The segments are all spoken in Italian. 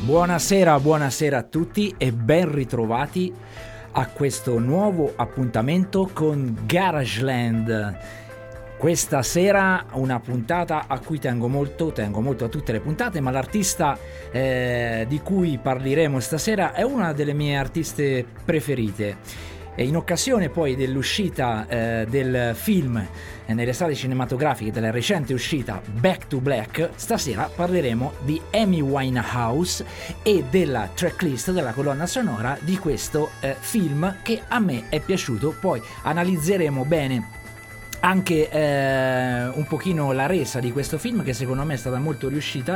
Buonasera a tutti e ben ritrovati a questo nuovo appuntamento con Garageland. Questa sera una puntata a cui tengo molto a tutte le puntate, ma l'artista di cui parleremo stasera è una delle mie artiste preferite. E in occasione poi dell'uscita del film nelle sale cinematografiche, della recente uscita Back to Black, stasera parleremo di Amy Winehouse e della tracklist, della colonna sonora di questo film che a me è piaciuto. Poi analizzeremo bene anche un pochino la resa di questo film, che secondo me è stata molto riuscita.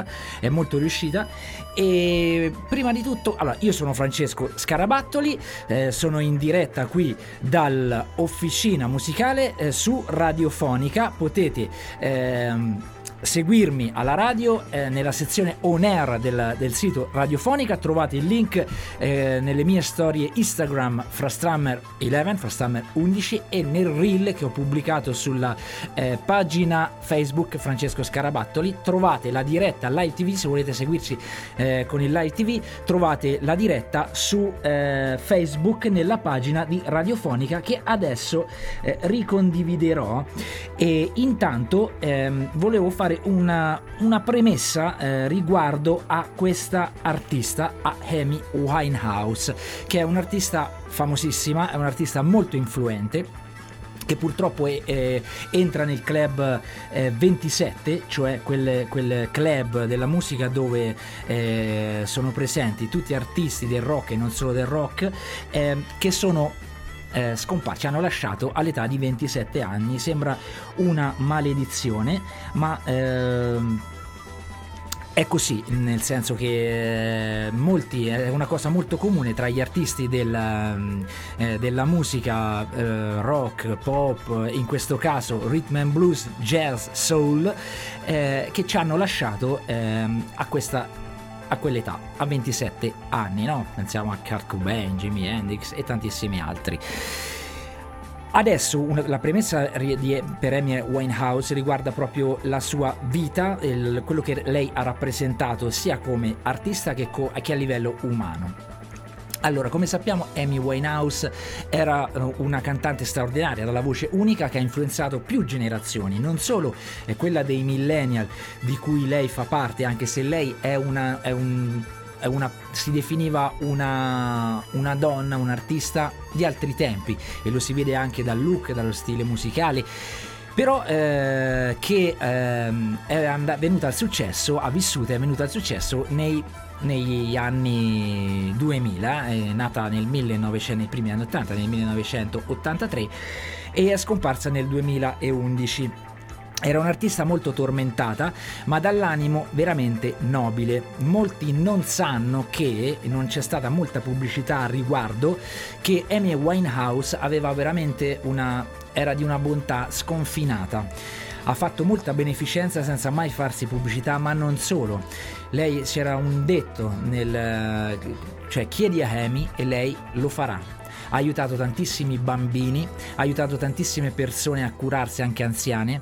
E prima di tutto, allora, io sono Francesco Scarabattoli, sono in diretta qui dall'Officina Musicale su Radiofonica. Potete seguirmi alla radio nella sezione on air del sito Radiofonica. Trovate il link nelle mie storie Instagram Frastrammer11 e nel reel che ho pubblicato sulla pagina Facebook Francesco Scarabattoli. Trovate la diretta live TV, se volete seguirci con il live TV trovate la diretta su Facebook nella pagina di Radiofonica, che adesso ricondividerò. E intanto volevo fare una premessa riguardo a questa artista, a Amy Winehouse, che è un'artista famosissima, è un'artista molto influente, che purtroppo entra nel club 27, cioè quel club della musica dove sono presenti tutti artisti del rock e non solo del rock, che sono scomparsi, hanno lasciato all'età di 27 anni. Sembra una maledizione, ma è così, nel senso che molti, è una cosa molto comune tra gli artisti della musica rock, pop, in questo caso rhythm and blues, jazz, soul, che ci hanno lasciato a quell'età, a 27 anni, no? Pensiamo a Kurt Cobain, Jimi Hendrix e tantissimi altri. Adesso la premessa per Amy Winehouse riguarda proprio la sua vita, quello che lei ha rappresentato sia come artista che a livello umano. Allora, come sappiamo, Amy Winehouse era una cantante straordinaria, dalla voce unica, che ha influenzato più generazioni, non solo quella dei millennial di cui lei fa parte, anche se lei si definiva una donna, un'artista di altri tempi, e lo si vede anche dal look, dallo stile musicale. Però che è venuta al successo, è venuta al successo negli anni 2000, è nata nei primi anni 80, nel 1983, e è scomparsa nel 2011. Era un'artista molto tormentata, ma dall'animo veramente nobile. Molti non sanno che, non c'è stata molta pubblicità a riguardo, che Amy Winehouse aveva veramente era di una bontà sconfinata. Ha fatto molta beneficenza senza mai farsi pubblicità, ma non solo. Lei, c'era un detto cioè chiedi a Amy e lei lo farà. Ha aiutato tantissimi bambini, ha aiutato tantissime persone a curarsi, anche anziane,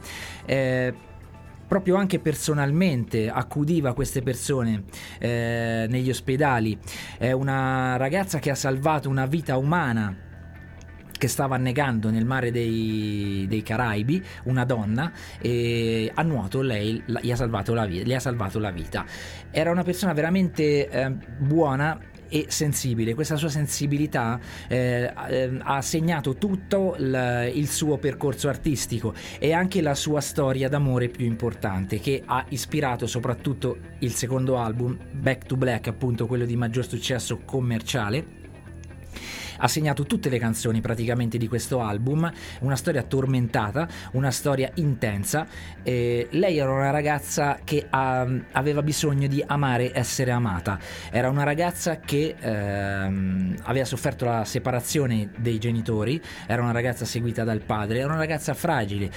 proprio anche personalmente accudiva queste persone negli ospedali. È una ragazza che ha salvato una vita umana che stava annegando nel mare dei Caraibi, una donna, e a nuoto lei gli ha salvato la vita. Era una persona veramente buona e sensibile. Questa sua sensibilità ha segnato tutto il suo percorso artistico e anche la sua storia d'amore più importante, che ha ispirato soprattutto il secondo album, Back to Black, appunto quello di maggior successo commerciale. Ha segnato tutte le canzoni praticamente di questo album, una storia tormentata, una storia intensa. Lei era una ragazza che aveva bisogno di amare, essere amata. Era una ragazza che aveva sofferto la separazione dei genitori, era una ragazza seguita dal padre, era una ragazza fragile,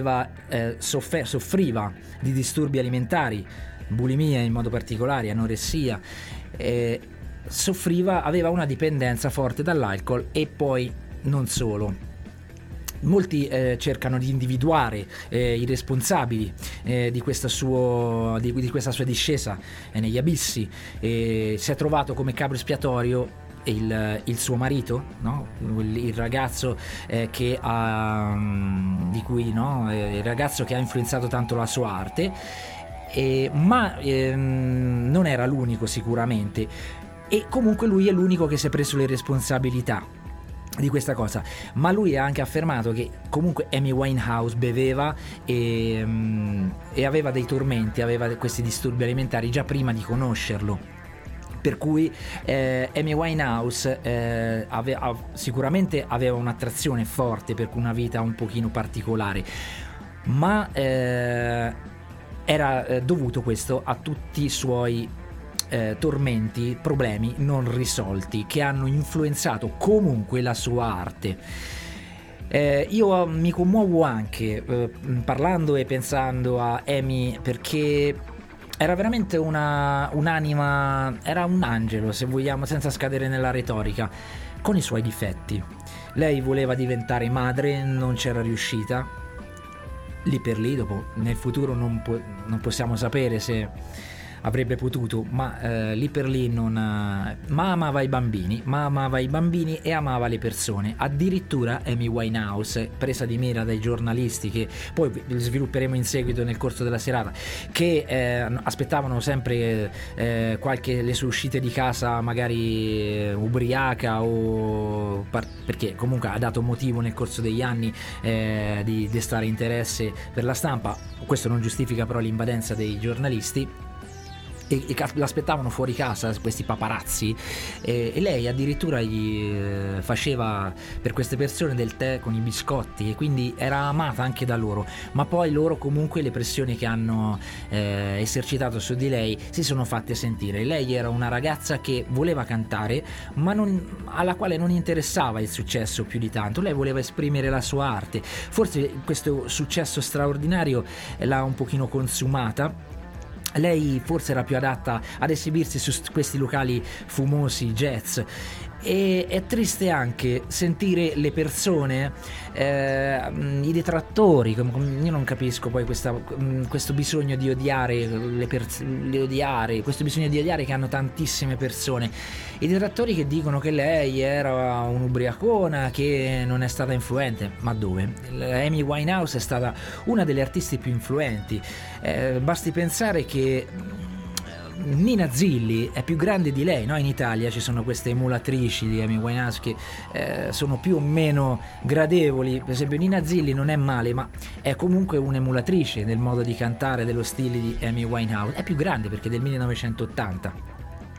soffriva di disturbi alimentari, bulimia in modo particolare, anoressia, aveva una dipendenza forte dall'alcol e poi non solo. Molti cercano di individuare i responsabili di questa sua discesa negli abissi. Si è trovato come capro espiatorio il suo marito, no? Il ragazzo che ha di cui no? Il ragazzo che ha influenzato tanto la sua arte, ma non era l'unico sicuramente, e comunque lui è l'unico che si è preso le responsabilità di questa cosa. Ma lui ha anche affermato che comunque Amy Winehouse beveva e aveva dei tormenti, aveva questi disturbi alimentari già prima di conoscerlo, per cui Amy Winehouse sicuramente aveva un'attrazione forte per una vita un pochino particolare, ma era dovuto questo a tutti i suoi tormenti, problemi non risolti che hanno influenzato comunque la sua arte. Io mi commuovo anche parlando e pensando a Amy, perché era veramente un'anima, era un angelo, se vogliamo, senza scadere nella retorica, con i suoi difetti. Lei voleva diventare madre, non c'era riuscita, lì per lì. Dopo nel futuro non possiamo sapere se avrebbe potuto, ma lì per lì ma amava i bambini e amava le persone. Addirittura Amy Winehouse, presa di mira dai giornalisti, che poi svilupperemo in seguito nel corso della serata, che aspettavano sempre le sue uscite di casa magari ubriaca, o perché comunque ha dato motivo nel corso degli anni di destare interesse per la stampa. Questo non giustifica però l'invadenza dei giornalisti, e l'aspettavano fuori casa questi paparazzi, e lei addirittura gli faceva per queste persone del tè con i biscotti, e quindi era amata anche da loro. Ma poi loro comunque, le pressioni che hanno esercitato su di lei si sono fatte sentire. Lei era una ragazza che voleva cantare, ma alla quale non interessava il successo più di tanto. Lei voleva esprimere la sua arte. Forse questo successo straordinario l'ha un pochino consumata. Lei forse era più adatta ad esibirsi su questi locali fumosi jazz. E è triste anche sentire le persone, i detrattori. Io non capisco poi questo bisogno di odiare questo bisogno di odiare che hanno tantissime persone. I detrattori che dicono che lei era un'ubriacona, che non è stata influente. Ma dove? Amy Winehouse è stata una delle artiste più influenti. Basti pensare che Nina Zilli è più grande di lei, no? In Italia ci sono queste emulatrici di Amy Winehouse che sono più o meno gradevoli. Per esempio Nina Zilli non è male, ma è comunque un'emulatrice del modo di cantare, dello stile di Amy Winehouse. È più grande perché è del 1980.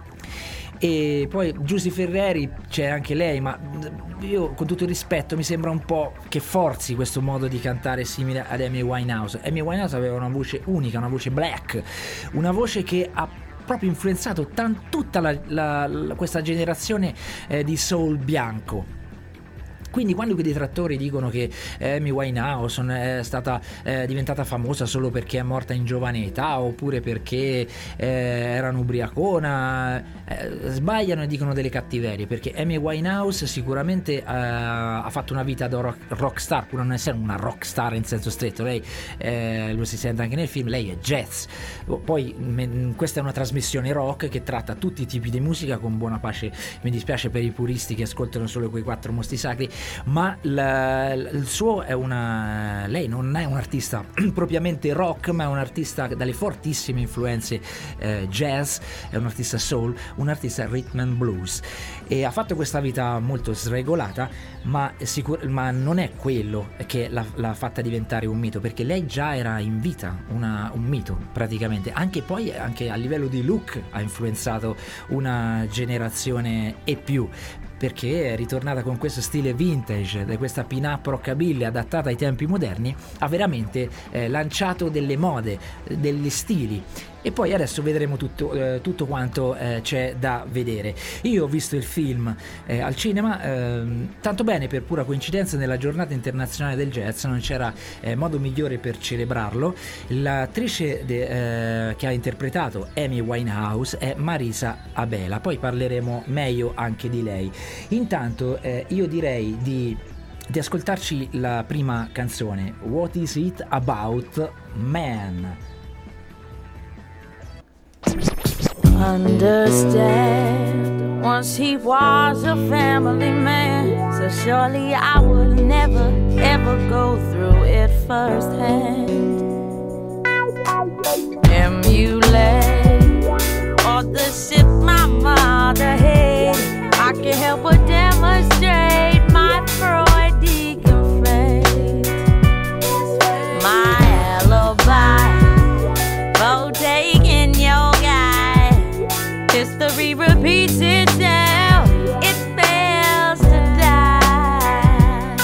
E poi Giusy Ferreri, c'è anche lei, ma io, con tutto il rispetto, mi sembra un po' che forzi questo modo di cantare simile ad Amy Winehouse. Amy Winehouse aveva una voce unica, una voce black, una voce che ha proprio influenzato tutta questa generazione di soul bianco. Quindi quando i detrattori dicono che Amy Winehouse è stata diventata famosa solo perché è morta in giovane età, oppure perché era un'ubriacona, sbagliano e dicono delle cattiverie, perché Amy Winehouse sicuramente ha fatto una vita da rockstar, pur non essendo una rockstar in senso stretto. Lei, lo si sente anche nel film, lei è jazz. Poi questa è una trasmissione rock che tratta tutti i tipi di musica, con buona pace. Mi dispiace per i puristi che ascoltano solo quei 4 mostri sacri, ma il suo lei non è un artista propriamente rock, ma è un artista dalle fortissime influenze jazz, è un artista soul, un artista rhythm and blues, e ha fatto questa vita molto sregolata, ma non è quello che l'ha fatta diventare un mito, perché lei già era in vita un mito praticamente. Anche a livello di look ha influenzato una generazione e più, perché è ritornata con questo stile vintage, questa pin-up rockabilly adattata ai tempi moderni. Ha veramente lanciato delle mode, degli stili, e poi adesso vedremo tutto quanto c'è da vedere. Io ho visto il film al cinema, tanto bene, per pura coincidenza nella giornata internazionale del jazz non c'era modo migliore per celebrarlo. L'attrice che ha interpretato Amy Winehouse è Marisa Abela, poi parleremo meglio anche di lei. Intanto io direi di di ascoltarci la prima canzone, What Is It About Man? Understand, once he was a family man, so surely I would never ever go through it firsthand. Emulate all the shit my mother had, I can't help but demonstrate my Freudian faith. My alibi for taking your guy. History repeats itself, it fails to die.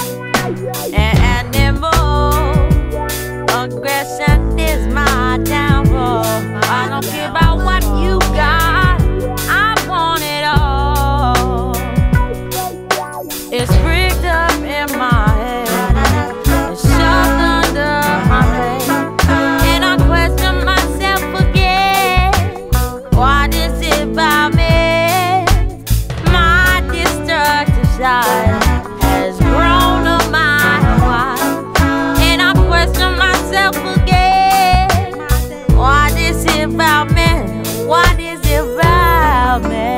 Animal aggression is my downfall. I don't care about what you got, I want it all. It's rigged up in my head, it's shoved under my bed, and I question myself again. What is it about me? My destructive side has grown a mile wide, and I question myself again. What is it about me? What is it about me?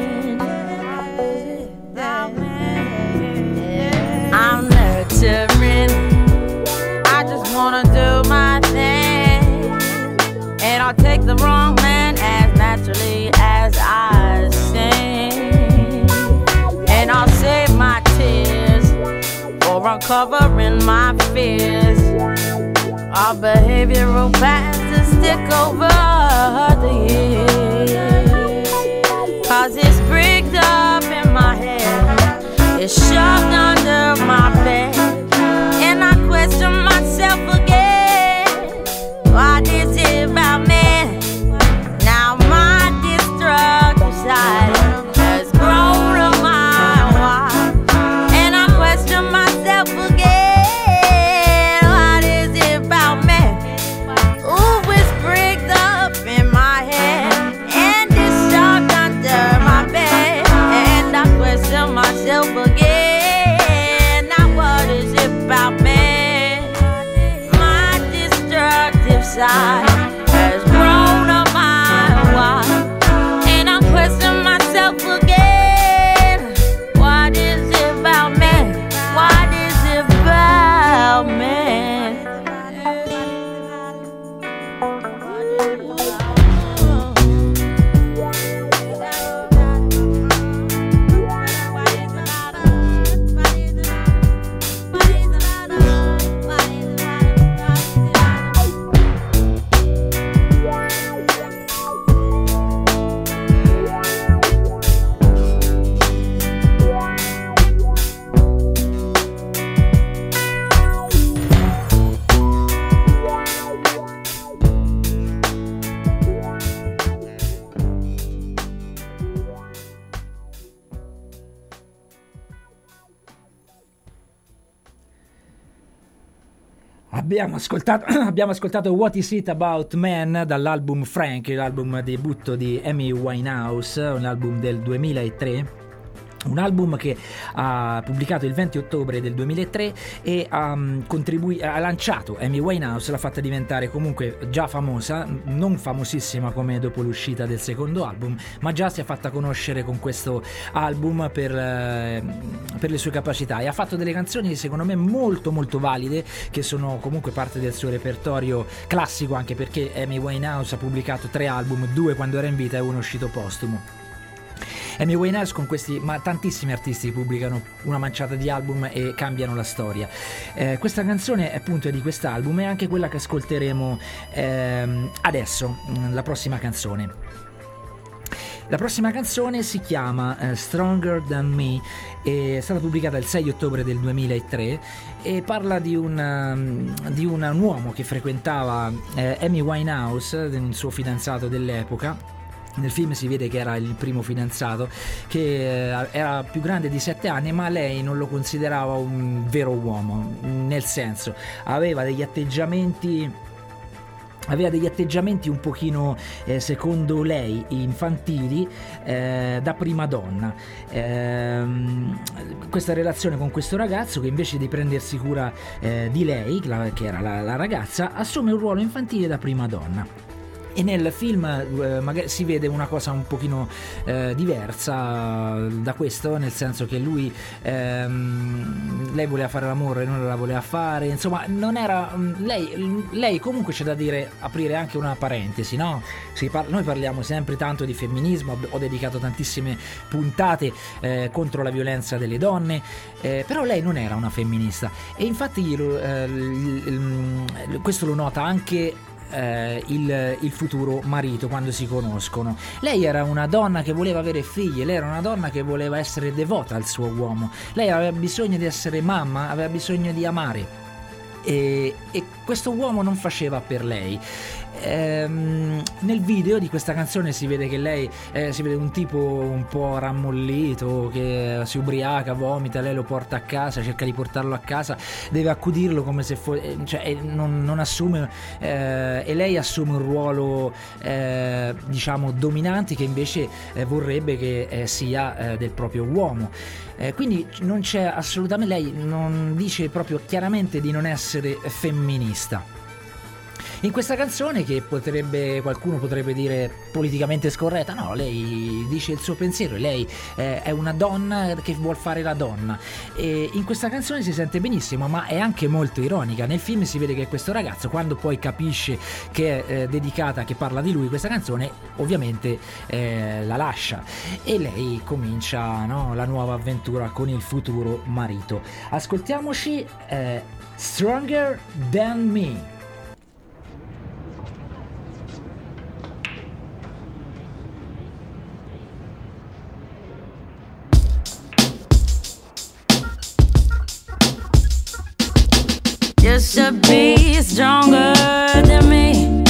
I'm nurturing, I just wanna do my thing, and I'll take the wrong man as naturally as I sing, and I'll save my tears for uncovering my fears. Our behavioral patterns stick over the years, 'cause it's bricked up in my head, it's shoved under my bed, and I question myself again. What is it about me? Now my destructive side has grown a mile wide, and I question myself again. What is it about me? Ooh, it's bricked up in my head, and it's shoved under my bed, and I question myself again. Now what is it about me? My destructive side has grown a mile wide, and I question myself again. What is it about me? What is it about me? Abbiamo ascoltato What Is It About Man dall'album Frank, l'album debutto di Amy Winehouse, un album del 2003. Un album che ha pubblicato il 20 ottobre del 2003 e ha lanciato Amy Winehouse, l'ha fatta diventare comunque già famosa, non famosissima come dopo l'uscita del secondo album, ma già si è fatta conoscere con questo album per le sue capacità, e ha fatto delle canzoni secondo me molto molto valide, che sono comunque parte del suo repertorio classico, anche perché Amy Winehouse ha pubblicato 3 album, 2 quando era in vita e uno uscito postumo. Amy Winehouse con questi, ma tantissimi artisti pubblicano una manciata di album e cambiano la storia. Questa canzone è appunto di quest'album, e anche quella che ascolteremo adesso, la prossima canzone. La prossima canzone si chiama Stronger Than Me, è stata pubblicata il 6 ottobre del 2003 e parla di un uomo che frequentava Amy Winehouse, il suo fidanzato dell'epoca. Nel film si vede che era il primo fidanzato, che era più grande di 7 anni, ma lei non lo considerava un vero uomo, nel senso aveva degli atteggiamenti aveva degli atteggiamenti un pochino, secondo lei, infantili, da prima donna. Questa relazione con questo ragazzo, che invece di prendersi cura di lei, che era la ragazza, assume un ruolo infantile da prima donna. E nel film magari si vede una cosa un pochino diversa da questo, nel senso che lui, lei voleva fare l'amore e non la voleva fare, insomma non era lei comunque, c'è da dire, aprire anche una parentesi, no? Noi parliamo sempre tanto di femminismo, ho dedicato tantissime puntate contro la violenza delle donne, però lei non era una femminista, e infatti questo lo nota anche il futuro marito quando si conoscono. Lei era una donna che voleva avere figli, lei era una donna che voleva essere devota al suo uomo, lei aveva bisogno di essere mamma, aveva bisogno di amare, e questo uomo non faceva per lei. Nel video di questa canzone si vede che lei si vede un tipo un po' rammollito che si ubriaca, vomita, lei lo porta a casa, cerca di portarlo a casa, deve accudirlo come se fosse, cioè non assume, e lei assume un ruolo diciamo dominante, che invece vorrebbe che sia del proprio uomo. Quindi non c'è assolutamente, lei non dice proprio chiaramente di non essere femminista. In questa canzone, che qualcuno potrebbe dire politicamente scorretta, no, lei dice il suo pensiero, lei è una donna che vuol fare la donna, e in questa canzone si sente benissimo, ma è anche molto ironica. Nel film si vede che questo ragazzo, quando poi capisce che è dedicata, che parla di lui questa canzone, ovviamente la lascia, e lei comincia, no, la nuova avventura con il futuro marito. Ascoltiamoci Stronger Than Me. You should be stronger than me.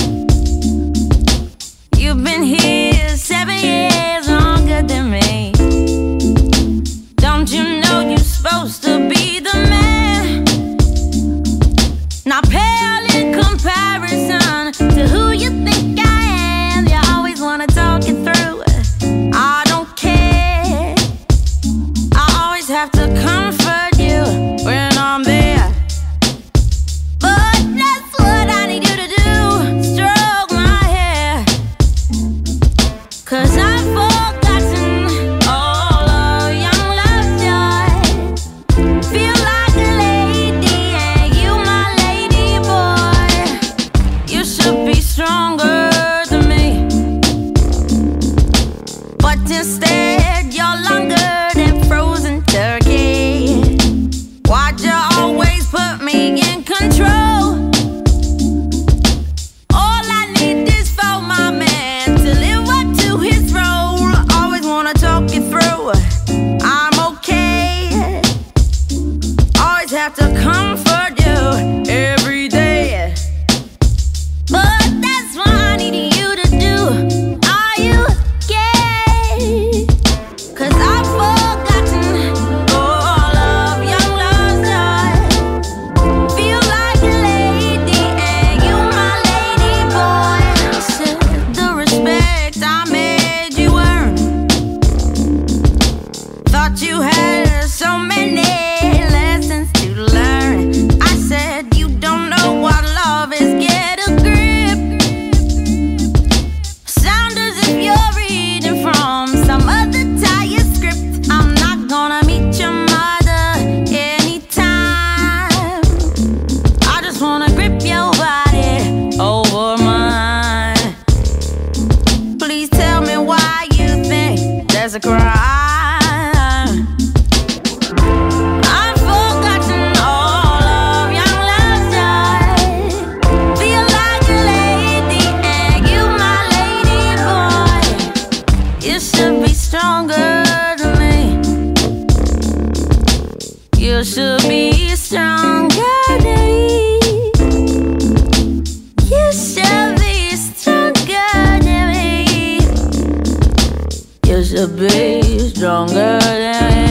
You've been here 7 years longer than me. Don't you know you're supposed to be the man? Not pale in comparison to who you think I am. You always wanna talk it through. I don't care. I always have to comfort you when I'm there. Cause I've forgotten all of young love's joy. Feel like a lady and you my lady boy. You should be stronger than me, but instead you're longer than frozen turkey. Why'd you always put me in control? Have to comfort you every day, but that's what I need you to do. Are you gay? Cause I've forgotten all of young love's joy. Feel like a lady and you my lady boy. Said the respect I made you earn. Thought you had so many lessons to learn. I said you don't know what love is, get a grip. Sound as if you're reading from some other tired script. I'm not gonna meet your mother anytime. I just wanna grip your body over mine. Please tell me why you think there's a crime. You should be stronger than me. You should be stronger than me. You should be stronger than me.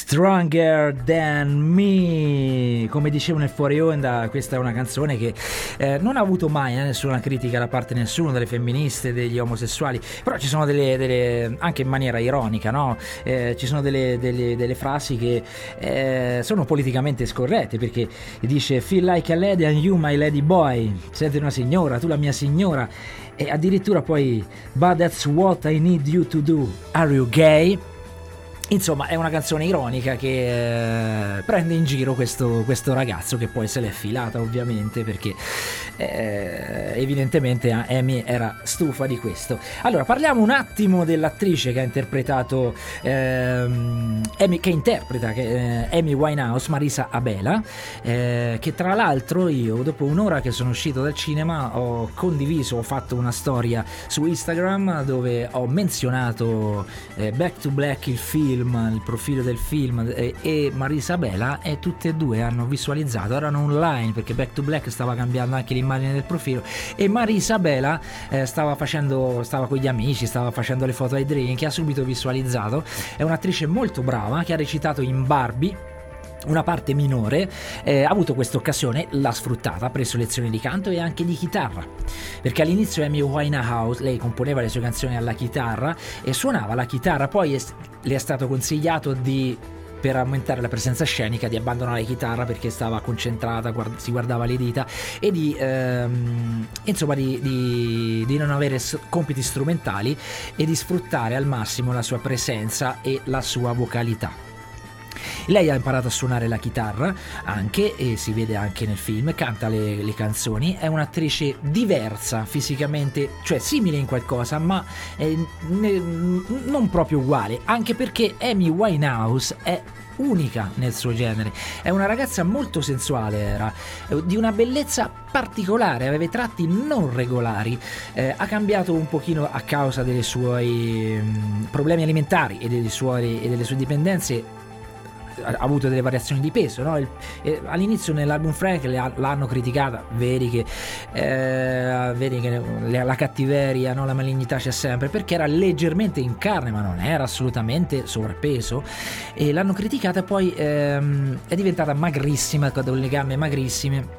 Stronger Than Me. Come dicevo nel fuori onda, questa è una canzone che non ha avuto mai nessuna critica da parte di nessuno, delle femministe, degli omosessuali, però ci sono delle anche in maniera ironica, no? Ci sono delle frasi che sono politicamente scorrette, perché dice "Feel like a lady and you my lady boy", senti una signora, tu la mia signora, e addirittura poi "But that's what I need you to do, are you gay?". Insomma, è una canzone ironica che prende in giro questo ragazzo, che poi se l'è filata ovviamente, perché evidentemente Amy era stufa di questo. Allora, parliamo un attimo dell'attrice che ha interpretato Amy Winehouse, Marisa Abela, che tra l'altro io, dopo un'ora che sono uscito dal cinema, ho fatto una storia su Instagram dove ho menzionato Back to Black, il profilo del film, e Marisa Abela, e tutte e due hanno visualizzato, erano online perché Back to Black stava cambiando anche l'immagine del profilo, e Marisa Abela stava con gli amici, stava facendo le foto ai drink, ha subito visualizzato. È un'attrice molto brava che ha recitato in Barbie una parte minore, ha avuto questa occasione, l'ha sfruttata, ha preso lezioni di canto e anche di chitarra, perché all'inizio Amy Winehouse, lei componeva le sue canzoni alla chitarra e suonava la chitarra, poi le è stato consigliato per aumentare la presenza scenica, di abbandonare la chitarra perché stava concentrata, si guardava le dita, e di non avere compiti strumentali e di sfruttare al massimo la sua presenza e la sua vocalità. Lei ha imparato a suonare la chitarra anche, e si vede anche nel film, canta le canzoni, è un'attrice diversa fisicamente, cioè simile in qualcosa, ma non proprio uguale, anche perché Amy Winehouse è unica nel suo genere, è una ragazza molto sensuale, era di una bellezza particolare, aveva tratti non regolari, ha cambiato un pochino a causa dei suoi problemi alimentari e delle sue dipendenze, ha avuto delle variazioni di peso, no? All'inizio nell'album Frank l'hanno criticata, vedi che la cattiveria, no? La malignità c'è sempre, perché era leggermente in carne ma non era assolutamente sovrappeso, e l'hanno criticata. Poi è diventata magrissima, con le gambe magrissime.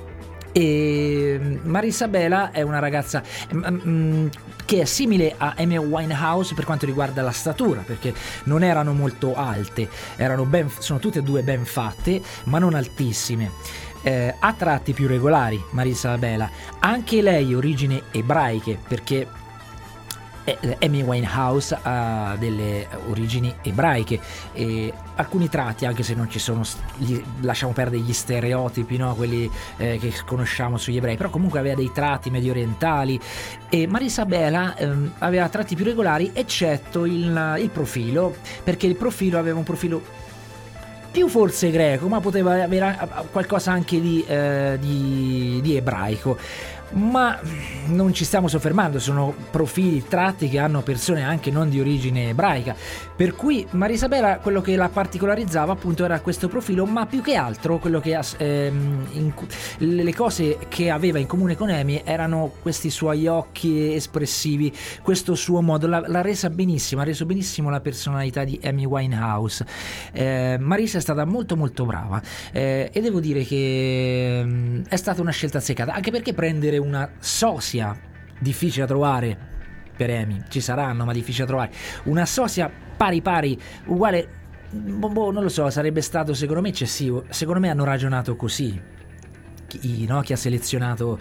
E Marisa Abela è una ragazza che è simile a Amy Winehouse per quanto riguarda la statura, perché non erano molto alte, sono tutte e due ben fatte ma non altissime. Ha tratti più regolari Marisa Abela, anche lei origini ebraiche, perché Amy Winehouse ha delle origini ebraiche, e alcuni tratti, anche se non ci sono, lasciamo perdere gli stereotipi, no? Quelli che conosciamo sugli ebrei, però comunque aveva dei tratti medio orientali, e Marisa Abela aveva tratti più regolari, eccetto il profilo, perché il profilo aveva un profilo più forse greco, ma poteva avere qualcosa anche di ebraico. Ma non ci stiamo soffermando, sono profili, tratti che hanno persone anche non di origine ebraica, per cui Marisa Abela, quello che la particolarizzava appunto era questo profilo, ma più che altro quello che le cose che aveva in comune con Amy erano questi suoi occhi espressivi, questo suo modo, l'ha resa benissimo, ha reso benissimo la personalità di Amy Winehouse. Marisa è stata molto molto brava, e devo dire che è stata una scelta azzeccata, anche perché prendere una sosia difficile da trovare per Amy, ci saranno ma difficile da trovare, una sosia pari uguale, non lo so, sarebbe stato secondo me eccessivo. Secondo me hanno ragionato così chi ha selezionato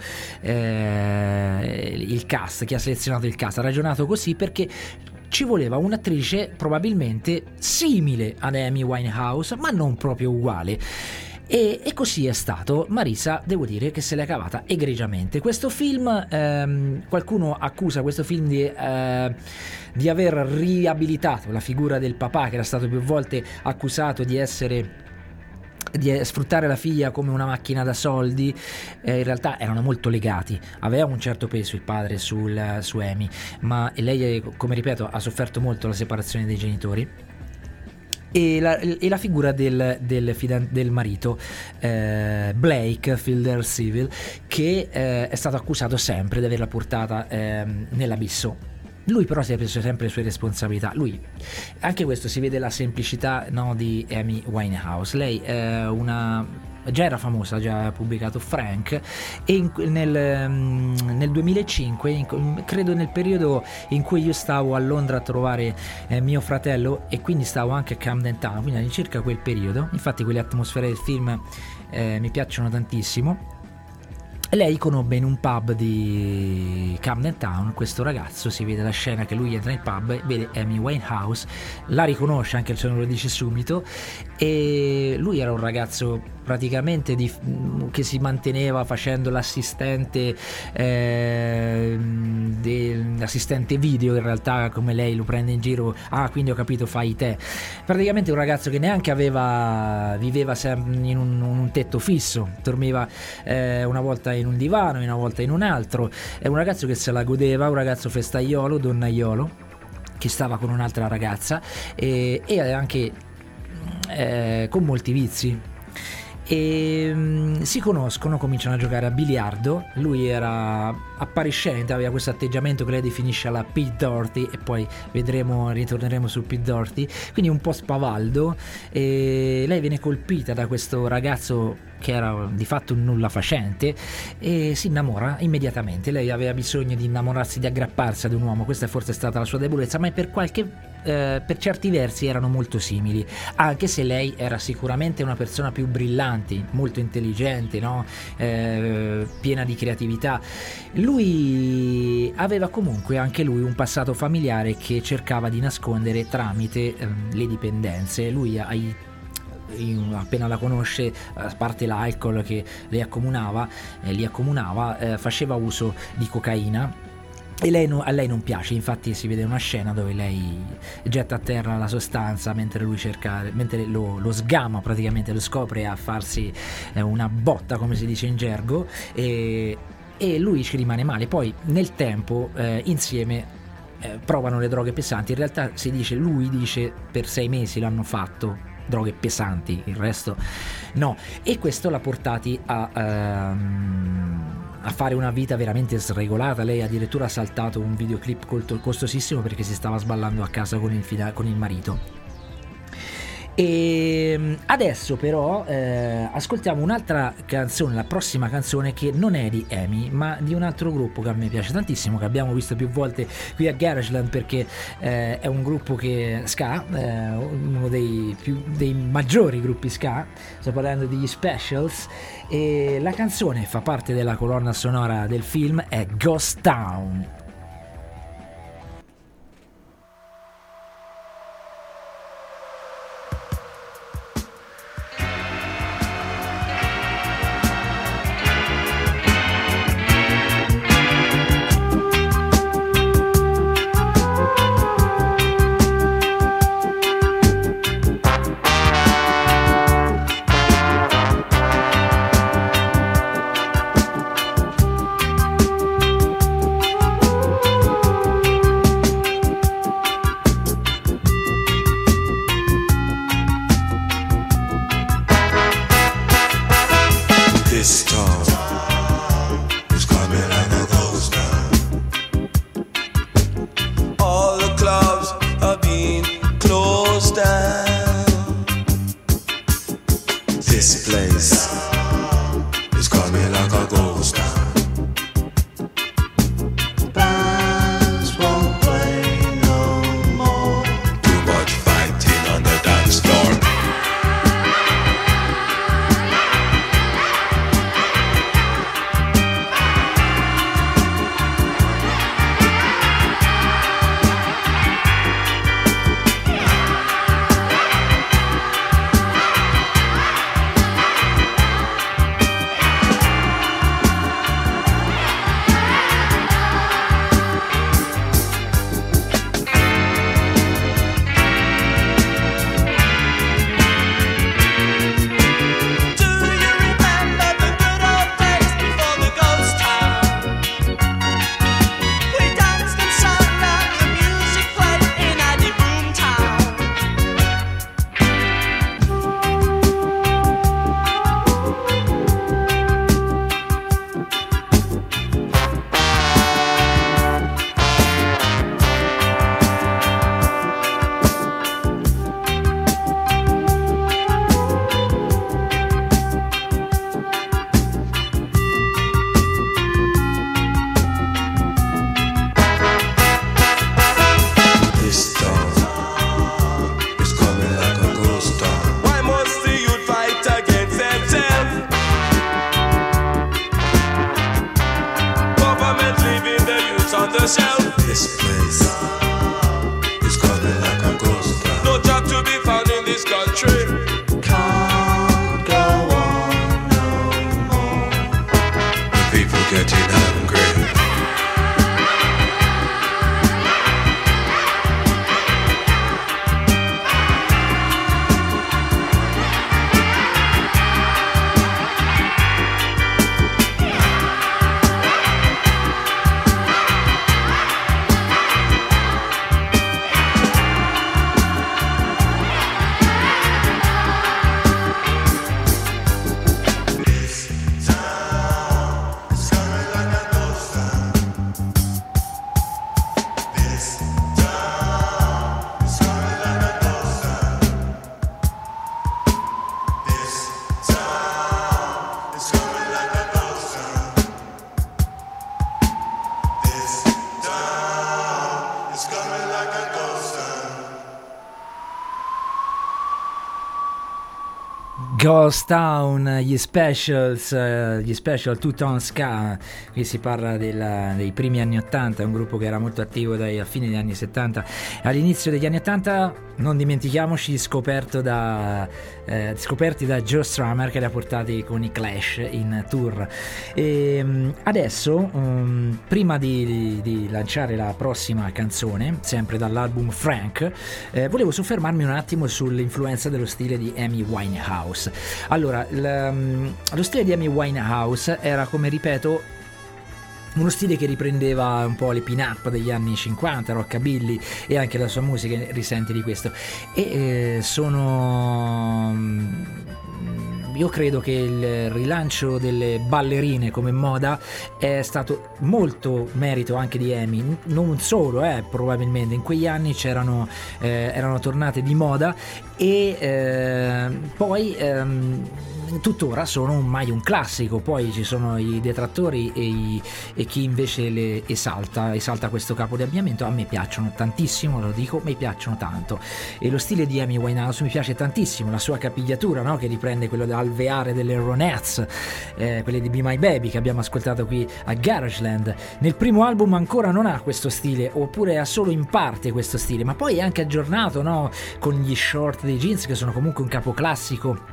il cast, ha ragionato così, perché ci voleva un'attrice probabilmente simile ad Amy Winehouse ma non proprio uguale. E così è stato. Marisa, devo dire che se l'è cavata egregiamente. Questo film, qualcuno accusa questo film di aver riabilitato la figura del papà, che era stato più volte accusato di sfruttare la figlia come una macchina da soldi. In realtà erano molto legati, aveva un certo peso il padre su Amy, ma lei, come ripeto, ha sofferto molto la separazione dei genitori. E la figura del marito, Blake Fielder Civil, che è stato accusato sempre di averla portata nell'abisso Lui però si è preso sempre le sue responsabilità. Lui, anche questo si vede la semplicità, no, di Amy Winehouse. Lei è già era famosa, già ha pubblicato Frank, e nel 2005, credo nel periodo in cui io stavo a Londra a trovare mio fratello, e quindi stavo anche a Camden Town, quindi all'incirca quel periodo, infatti quelle atmosfere del film mi piacciono tantissimo. Lei conobbe in un pub di Camden Town questo ragazzo, si vede la scena che lui entra nel pub, vede Amy Winehouse, la riconosce anche se non lo dice subito, e lui era un ragazzo praticamente che si manteneva facendo l'assistente l'assistente video, in realtà, come lei lo prende in giro, quindi ho capito, fai te. Praticamente un ragazzo che neanche viveva sempre in un tetto fisso, dormiva una volta in un divano, una volta in un altro. È un ragazzo che se la godeva, un ragazzo festaiolo, donnaiolo, che stava con un'altra ragazza e anche con molti vizi. E si conoscono, cominciano a giocare a biliardo. Lui era appariscente, aveva questo atteggiamento che lei definisce alla Pete Doherty, e poi ritorneremo su Pete Doherty, quindi un po' spavaldo, e lei viene colpita da questo ragazzo che era di fatto un nulla facente e si innamora immediatamente. Lei aveva bisogno di innamorarsi, di aggrapparsi ad un uomo, questa è forse stata la sua debolezza, ma per certi versi erano molto simili, anche se lei era sicuramente una persona più brillante, molto intelligente, no? Piena di creatività. Lui aveva comunque anche lui un passato familiare che cercava di nascondere tramite le dipendenze. Lui appena la conosce, a parte l'alcol che li accomunava, faceva uso di cocaina. E a lei non piace, infatti si vede una scena dove lei getta a terra la sostanza mentre lui mentre lo sgama, praticamente lo scopre a farsi una botta, come si dice in gergo, e lui ci rimane male. Poi nel tempo insieme provano le droghe pesanti. In realtà lui dice per 6 mesi l'hanno fatto, droghe pesanti, il resto no, e questo l'ha portati a fare una vita veramente sregolata. Lei addirittura ha saltato un videoclip costosissimo perché si stava sballando a casa con il marito. E adesso però ascoltiamo un'altra canzone, la prossima canzone, che non è di Amy ma di un altro gruppo che a me piace tantissimo, che abbiamo visto più volte qui a Garageland, perché è un gruppo che ska, uno dei maggiori gruppi ska. Sto parlando degli Specials, e la canzone fa parte della colonna sonora del film, è Ghost Town. Ghost Town, gli special Two Tone Ska. Qui si parla dei primi anni 80, un gruppo che era molto attivo a fine degli anni 70 all'inizio degli anni 80. Non dimentichiamoci, scoperti da Joe Strummer, che li ha portati con i Clash in tour. E adesso, prima di lanciare la prossima canzone, sempre dall'album Frank, volevo soffermarmi un attimo sull'influenza dello stile di Amy Winehouse. Allora, lo stile di Amy Winehouse era, come ripeto, uno stile che riprendeva un po' le pin-up degli anni 50, rockabilly, e anche la sua musica risente di questo. E io credo che il rilancio delle ballerine come moda è stato molto merito anche di Amy, non solo, probabilmente in quegli anni erano tornate di moda, e poi tuttora sono ormai un classico. Poi ci sono i detrattori e chi invece esalta questo capo di abbigliamento. A me piacciono tantissimo, lo dico, mi piacciono tanto, e lo stile di Amy Winehouse mi piace tantissimo, la sua capigliatura, no? Che riprende quello alveare delle Ronettes, quelle di Be My Baby che abbiamo ascoltato qui a Garageland. Nel primo album ancora non ha questo stile, oppure ha solo in parte questo stile, ma poi è anche aggiornato, no? Con gli short dei jeans, che sono comunque un capo classico,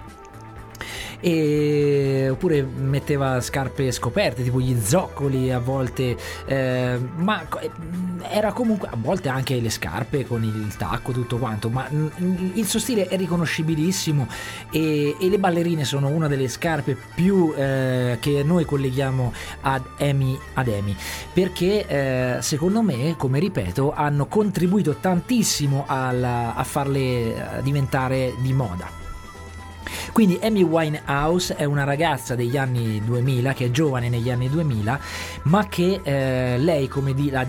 oppure metteva scarpe scoperte, tipo gli zoccoli a volte, ma era comunque a volte anche le scarpe con il tacco, tutto quanto, ma il suo stile è riconoscibilissimo, e le ballerine sono una delle scarpe più che noi colleghiamo ad Amy, perché secondo me, come ripeto, hanno contribuito tantissimo a farle diventare di moda. Quindi Amy Winehouse è una ragazza degli anni 2000, che è giovane negli anni 2000, ma che lei, come ha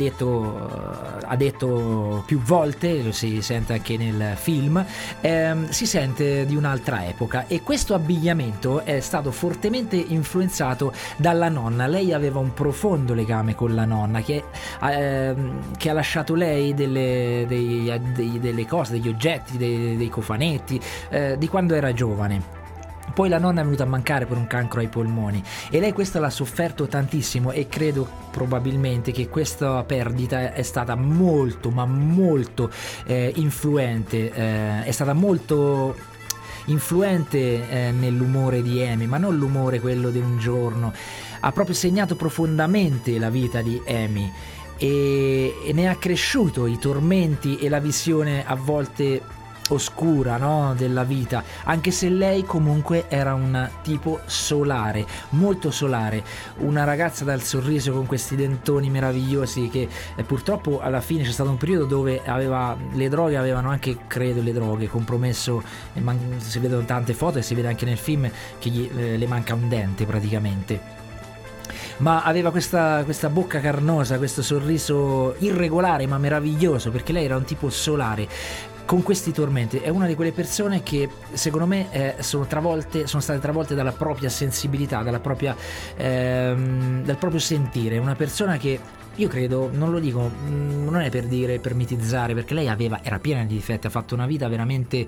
detto più volte, lo si sente anche nel film, si sente di un'altra epoca, e questo abbigliamento è stato fortemente influenzato dalla nonna. Lei aveva un profondo legame con la nonna, che ha lasciato lei delle cose, degli oggetti, dei cofanetti, di quando era giovane. Poi la nonna è venuta a mancare per un cancro ai polmoni, e lei questo l'ha sofferto tantissimo, e credo probabilmente che questa perdita è stata molto, ma molto influente, è stata molto influente nell'umore di Amy, ma non l'umore quello di un giorno. Ha proprio segnato profondamente la vita di Amy, e ne ha cresciuto i tormenti e la visione a volte oscura, no, della vita, anche se lei comunque era un tipo solare, molto solare, una ragazza dal sorriso con questi dentoni meravigliosi, che purtroppo alla fine c'è stato un periodo dove le droghe avevano anche, credo, le droghe compromesso, si vedono tante foto e si vede anche nel film che le manca un dente praticamente. Ma aveva questa bocca carnosa, questo sorriso irregolare ma meraviglioso, perché lei era un tipo solare con questi tormenti. È una di quelle persone che secondo me sono state travolte dalla propria sensibilità, dal proprio sentire. Una persona che, io credo, non lo dico, non è per mitizzare, perché lei era piena di difetti, ha fatto una vita veramente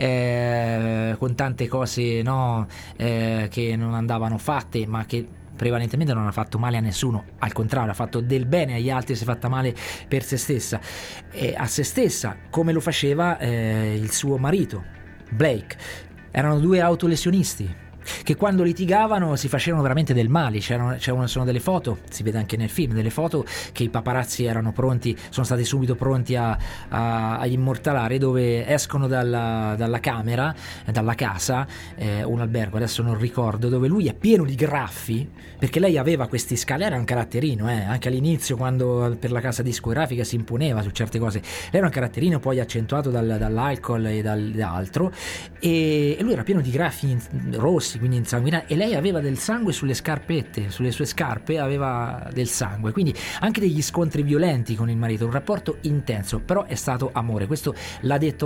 con tante cose, no, che non andavano fatte, ma che prevalentemente non ha fatto male a nessuno, al contrario, ha fatto del bene agli altri, si è fatta male per se stessa, a se stessa, come lo faceva il suo marito Blake. Erano due autolesionisti che quando litigavano si facevano veramente del male. Sono delle foto, si vede anche nel film, delle foto che i paparazzi sono stati subito pronti a immortalare, dove escono dalla camera, dalla casa, un albergo, adesso non ricordo, dove lui è pieno di graffi, perché lei aveva questi scali, era un caratterino, anche all'inizio, quando per la casa discografica si imponeva su certe cose, lei era un caratterino poi accentuato dall'alcol e dall'altro, e lui era pieno di graffi rossi, quindi insanguinati, e lei aveva del sangue sulle scarpette, sulle sue scarpe aveva del sangue, quindi anche degli scontri violenti con il marito, un rapporto intenso, però è stato amore. Questo l'hanno detto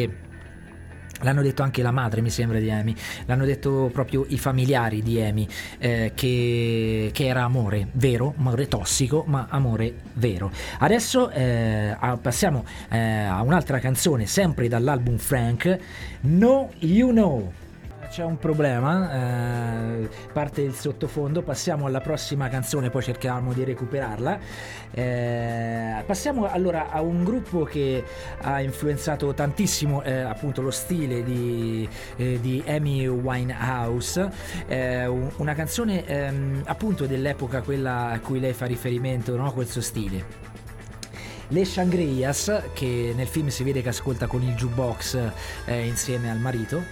anche la madre, mi sembra, di Amy, l'hanno detto proprio i familiari di Amy, che era amore vero, amore tossico, ma amore vero. Adesso passiamo a un'altra canzone, sempre dall'album Frank, Know You Know. c'è un problema, parte il sottofondo, passiamo alla prossima canzone, poi cerchiamo di recuperarla. Passiamo allora a un gruppo che ha influenzato tantissimo appunto lo stile di Amy Winehouse, una canzone appunto dell'epoca quella a cui lei fa riferimento, no? Quel suo stile. Le Shangri-Las, che nel film si vede che ascolta con il jukebox insieme al marito,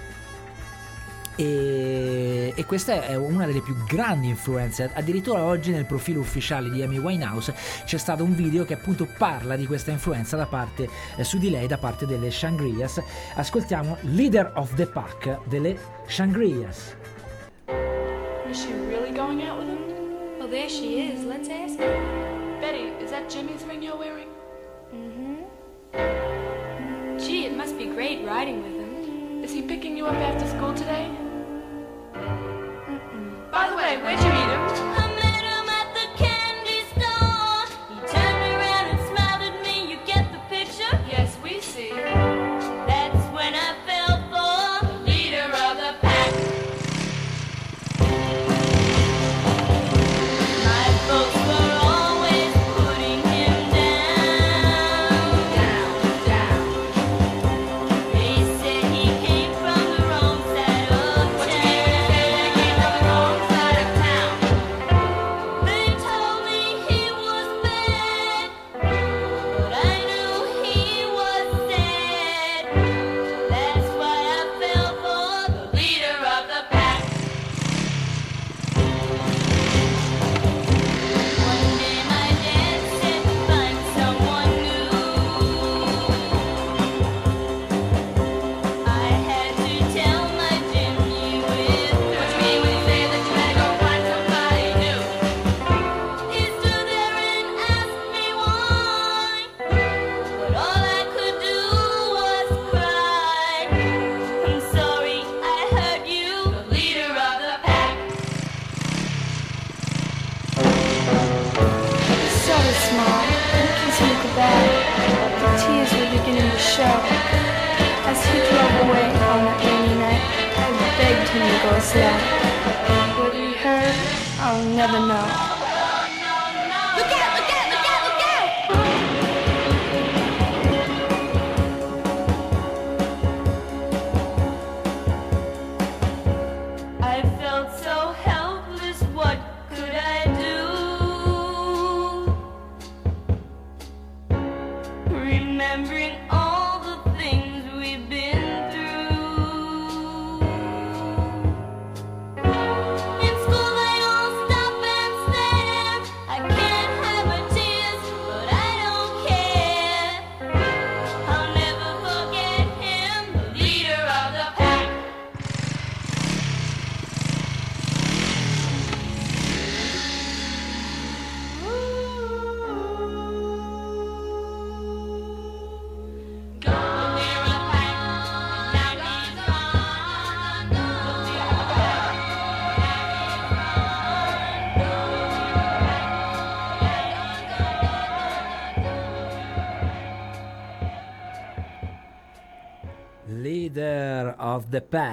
e questa è una delle più grandi influenze. Addirittura oggi nel profilo ufficiale di Amy Winehouse c'è stato un video che appunto parla di questa influenza da parte su di lei da parte delle Shangri-Las. Ascoltiamo Leader of the Pack delle Shangri-Las. Is she really going out with him? Well, there she is. Let's ask her. Betty, is that Jimmy's ring you're wearing? Gee, it must be great riding with him. Is he picking you up after school today? By the way, where'd you meet him? I met him at the candy store. He turned around and smiled at me. You get the picture? Yes, we see. That's when I fell for the leader of the pack. My folks were always putting him down. They said he came from the wrong side of What you town. mean when you say they came from the wrong side of town? They told me he was bad, but I knew he was sad. That's why I fell for the leader of the pack. One day my dad said, find someone new. I had to tell my Jimmy with What you mean when you say that you had to go find somebody new? He stood there and asked me why, but all I could do was cry. I'm sorry I hurt you, the leader of the pack. He's so small. In case he looked bad. The tears were beginning to show. As he drove away on that rainy night, I begged him to go slow. What he heard, I'll never know. Look out, look out, look out, look out! I felt so helpless, what could I do? Remembering all the things we've been through. In school they all stop and stare. I can't hide my tears, but I don't care. I'll never forget him, the leader of the pack. Leader of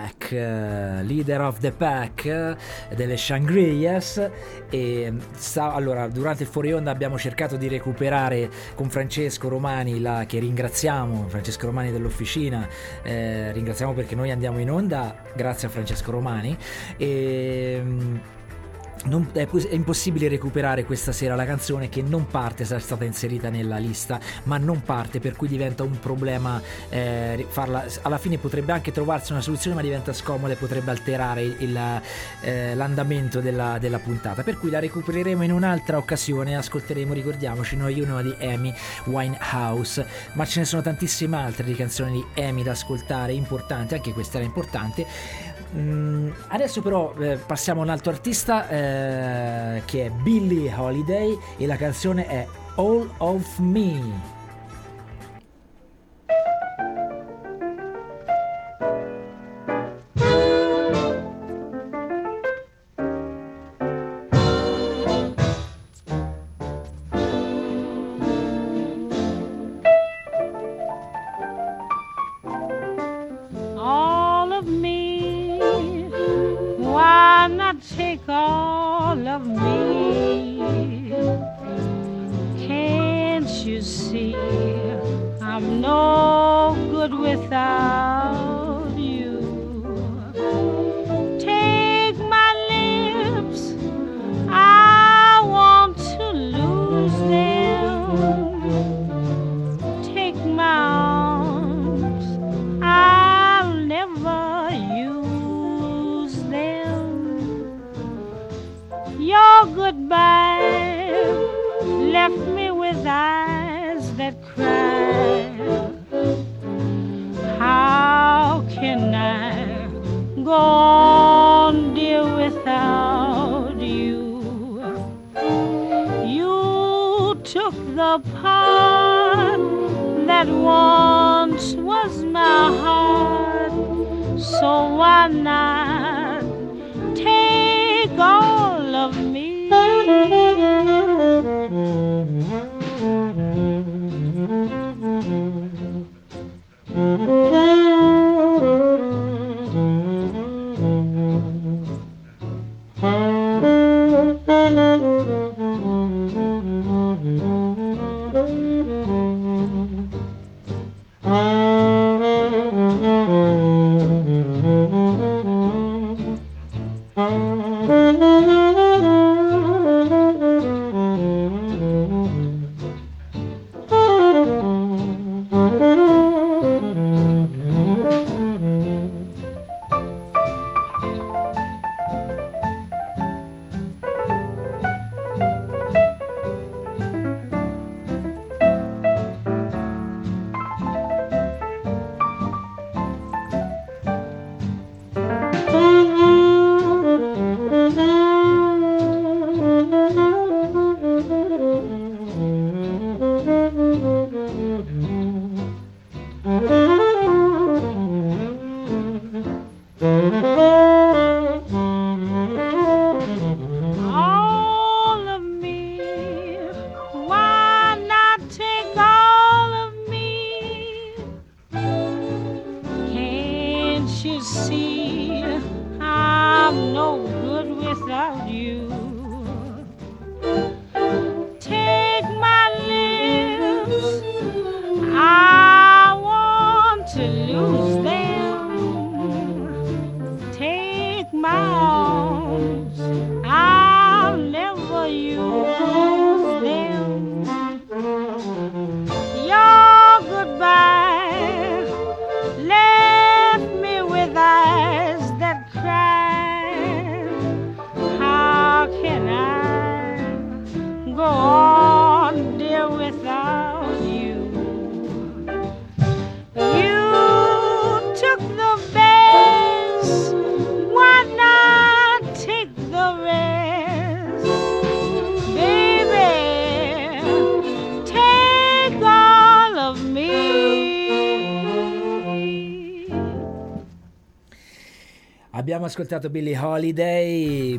the Pack delle Shangri-Las. E allora durante il fuori onda abbiamo cercato di recuperare con Francesco Romani, che ringraziamo, Francesco Romani dell'Officina, ringraziamo perché noi andiamo in onda grazie a Francesco Romani, e è impossibile recuperare questa sera la canzone, che non parte, sarà stata inserita nella lista ma non parte, per cui diventa un problema farla. Alla fine potrebbe anche trovarsi una soluzione, ma diventa scomoda e potrebbe alterare l'andamento della puntata, per cui la recupereremo in un'altra occasione. Ascolteremo, ricordiamoci, noi una di Amy Winehouse, ma ce ne sono tantissime altre di canzoni di Amy da ascoltare, importanti, anche questa era importante. Adesso però passiamo a un altro artista che è Billie Holiday, e la canzone è All of Me. All of me all of me. Can't you see I'm no good without you? Take my lips, I want to lose them. Take my arms, I'll never use them. Your goodbye left me with eyes that cry. How can I go on, dear, without you? You took the part that once was my heart, so why not take all of me? Abbiamo ascoltato Billie Holiday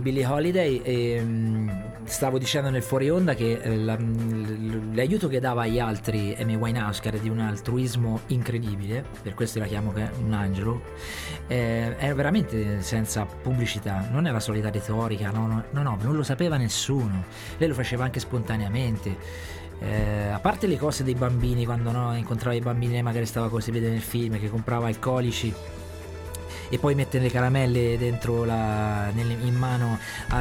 e stavo dicendo nel fuori onda che l'aiuto che dava agli altri Amy Winehouse, che era di un altruismo incredibile, per questo la chiamo un angelo, era veramente senza pubblicità, non era solita retorica, no, non lo sapeva nessuno, lei lo faceva anche spontaneamente. A parte le cose dei bambini, quando incontrava i bambini, magari stava come si vede nel film, che comprava alcolici e poi mette le caramelle dentro in mano a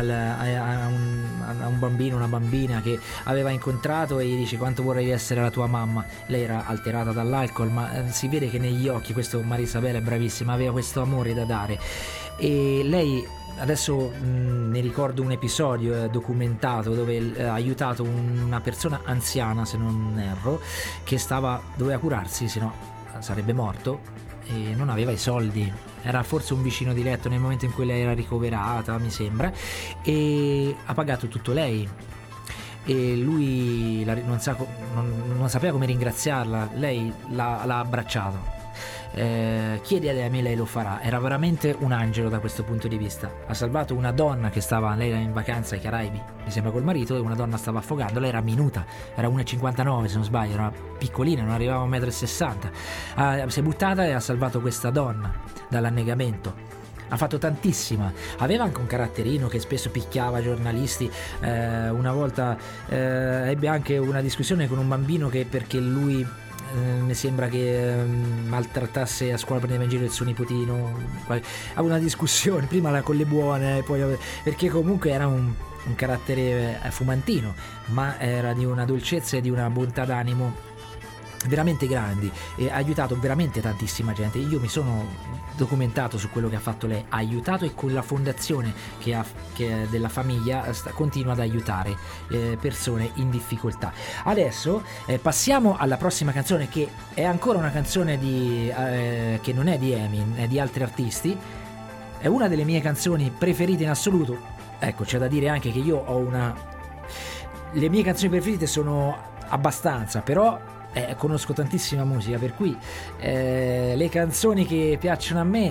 un bambino, una bambina che aveva incontrato, e gli dice: quanto vorrei essere la tua mamma. Lei era alterata dall'alcol, ma si vede che negli occhi, questo Marisabella è bravissima, aveva questo amore da dare. E lei, adesso ne ricordo un episodio documentato dove ha aiutato una persona anziana, se non erro, che doveva curarsi, se no sarebbe morto, e non aveva i soldi. Era forse un vicino di letto nel momento in cui lei era ricoverata, mi sembra, e ha pagato tutto lei. E lui non sapeva come ringraziarla. Lei l'ha abbracciato. Chiedi a me, lei lo farà. Era veramente un angelo da questo punto di vista. Ha salvato una donna che lei era in vacanza ai Caraibi, mi sembra, col marito, e una donna stava affogando. Lei era minuta, era 1,59 se non sbaglio, era piccolina, non arrivava a 1,60 m. Si è buttata e ha salvato questa donna dall'annegamento. ha fatto tantissima, aveva anche un caratterino che spesso picchiava giornalisti, una volta ebbe anche una discussione con un bambino che perché lui mi sembra che maltrattasse a scuola, prendeva in giro il suo nipotino, aveva una discussione prima con le buone, poi perché comunque era un carattere fumantino, ma era di una dolcezza e di una bontà d'animo veramente grandi, e ha aiutato veramente tantissima gente. Io mi sono documentato su quello che ha fatto lei, ha aiutato, e con la fondazione che è della famiglia continua ad aiutare persone in difficoltà. Adesso passiamo alla prossima canzone, che è ancora una canzone che non è di Amy, è di altri artisti. È una delle mie canzoni preferite in assoluto. Ecco, c'è da dire anche che io ho le mie canzoni preferite sono abbastanza, però conosco tantissima musica, per cui le canzoni che piacciono a me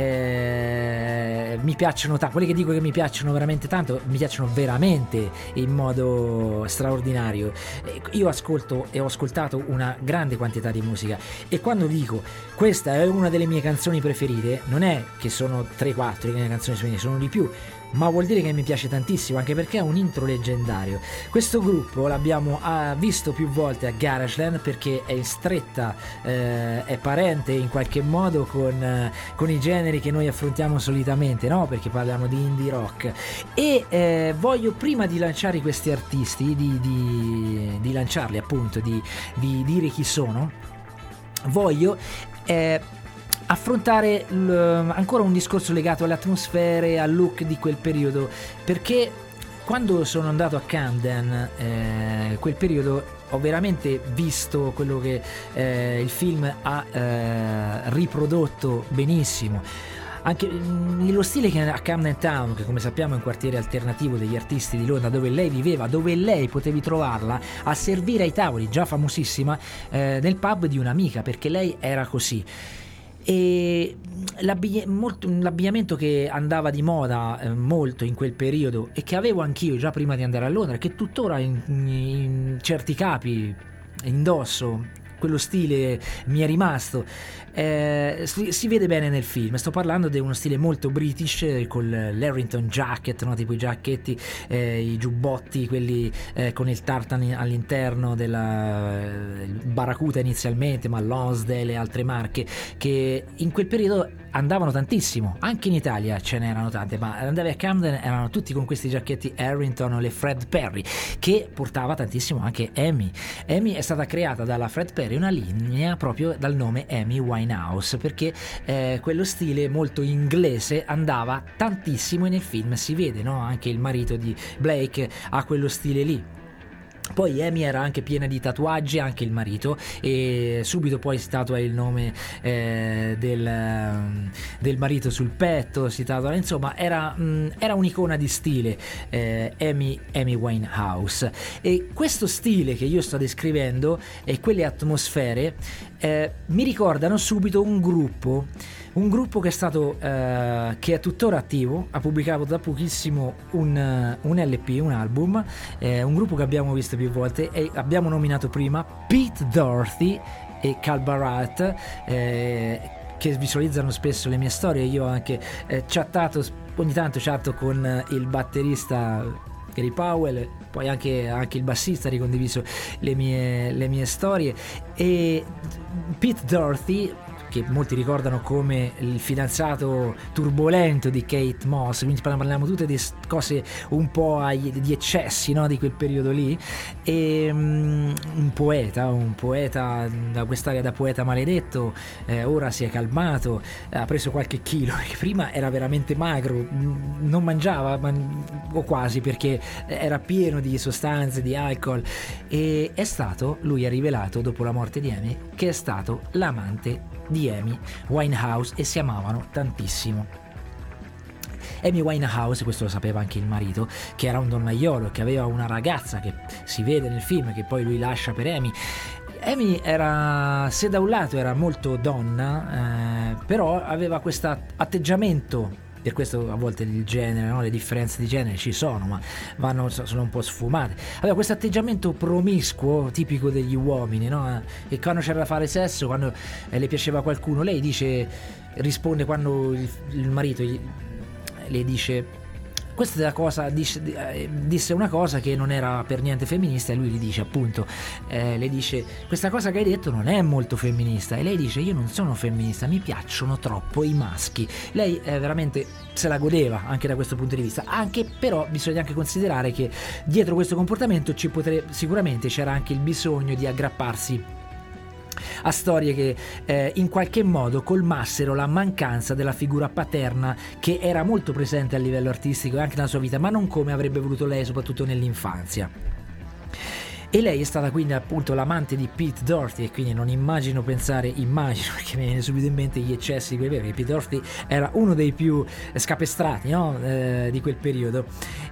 mi piacciono tanto. Quelle che dico che mi piacciono veramente tanto, mi piacciono veramente in modo straordinario. Io ascolto e ho ascoltato una grande quantità di musica, e quando dico questa è una delle mie canzoni preferite, non è che sono 3-4 le mie canzoni preferite, sono di più, ma vuol dire che mi piace tantissimo, anche perché è un intro leggendario. Questo gruppo l'abbiamo visto più volte a Garageland, perché è in stretta, è parente in qualche modo con i generi che noi affrontiamo solitamente, no? Perché parliamo di indie rock. E voglio, prima di lanciare questi artisti, di lanciarli appunto, di dire chi sono, voglio affrontare ancora un discorso legato alle atmosfere, al look di quel periodo, perché quando sono andato a Camden, quel periodo, ho veramente visto quello che il film ha riprodotto benissimo. Anche nello stile che a Camden Town, che come sappiamo è un quartiere alternativo degli artisti di Londra, dove lei viveva, dove lei potevi trovarla a servire ai tavoli, già famosissima, nel pub di un'amica, perché lei era così. E l'abbigliamento che andava di moda molto in quel periodo, e che avevo anch'io già prima di andare a Londra, che tuttora in certi capi indosso, quello stile mi è rimasto, si vede bene nel film. Sto parlando di uno stile molto british, con l'Harrington jacket, no? Tipo i giacchetti, i giubbotti, quelli con il tartan all'interno, il Barracuda inizialmente, ma Lonsdale e altre marche che in quel periodo andavano tantissimo. Anche in Italia ce n'erano tante, ma andavi a Camden, erano tutti con questi giacchetti Harrington o le Fred Perry, che portava tantissimo anche Amy. Amy è stata creata dalla Fred Perry, una linea proprio dal nome Amy Winehouse, perché quello stile molto inglese andava tantissimo, e nel film si vede, no? Anche il marito di Blake ha quello stile lì. Poi Amy era anche piena di tatuaggi, anche il marito, e subito poi si tatua il nome del marito sul petto, si tatua, insomma era un'icona di stile, Amy Winehouse. E questo stile che io sto descrivendo e quelle atmosfere mi ricordano subito un gruppo che è stato che è tuttora attivo, ha pubblicato da pochissimo un LP, un album, un gruppo che abbiamo visto più volte e abbiamo nominato prima, Pete Doherty e Cal Barat, che visualizzano spesso le mie storie. Io ho anche chattato, ogni tanto chatto con il batterista Gary Powell, poi anche il bassista, ha ricondiviso le mie storie. E Pete Doherty, che molti ricordano come il fidanzato turbolento di Kate Moss, quindi parliamo tutte di cose un po' di eccessi, no? Di quel periodo lì, e un poeta da quest'area da poeta maledetto, ora si è calmato, ha preso qualche chilo, perché prima era veramente magro, non mangiava o quasi, perché era pieno di sostanze, di alcol, e lui ha rivelato dopo la morte di Amy che è stato l'amante di Amy Winehouse, e si amavano tantissimo. Amy Winehouse, questo lo sapeva anche il marito, che era un donnaiolo, che aveva una ragazza che si vede nel film, che poi lui lascia per Amy. Amy era, se da un lato era molto donna, però aveva questo atteggiamento per questo a volte il genere, no? Le differenze di genere ci sono, ma sono un po' sfumate. Allora, questo atteggiamento promiscuo tipico degli uomini, no? E quando c'era da fare sesso, quando le piaceva qualcuno, lei risponde quando il marito le dice questa è la cosa, disse una cosa che non era per niente femminista, e lui gli dice appunto, le dice questa cosa che hai detto non è molto femminista, e lei dice io non sono femminista, mi piacciono troppo i maschi. Lei veramente se la godeva anche da questo punto di vista, anche però bisogna anche considerare che dietro questo comportamento sicuramente c'era anche il bisogno di aggrapparsi a storie che in qualche modo colmassero la mancanza della figura paterna che era molto presente a livello artistico e anche nella sua vita, ma non come avrebbe voluto lei, soprattutto nell'infanzia. E lei è stata quindi appunto l'amante di Pete Doherty, e quindi non immagino perché mi viene subito in mente gli eccessi di quel periodo. Pete Doherty era uno dei più scapestrati, no? Di quel periodo.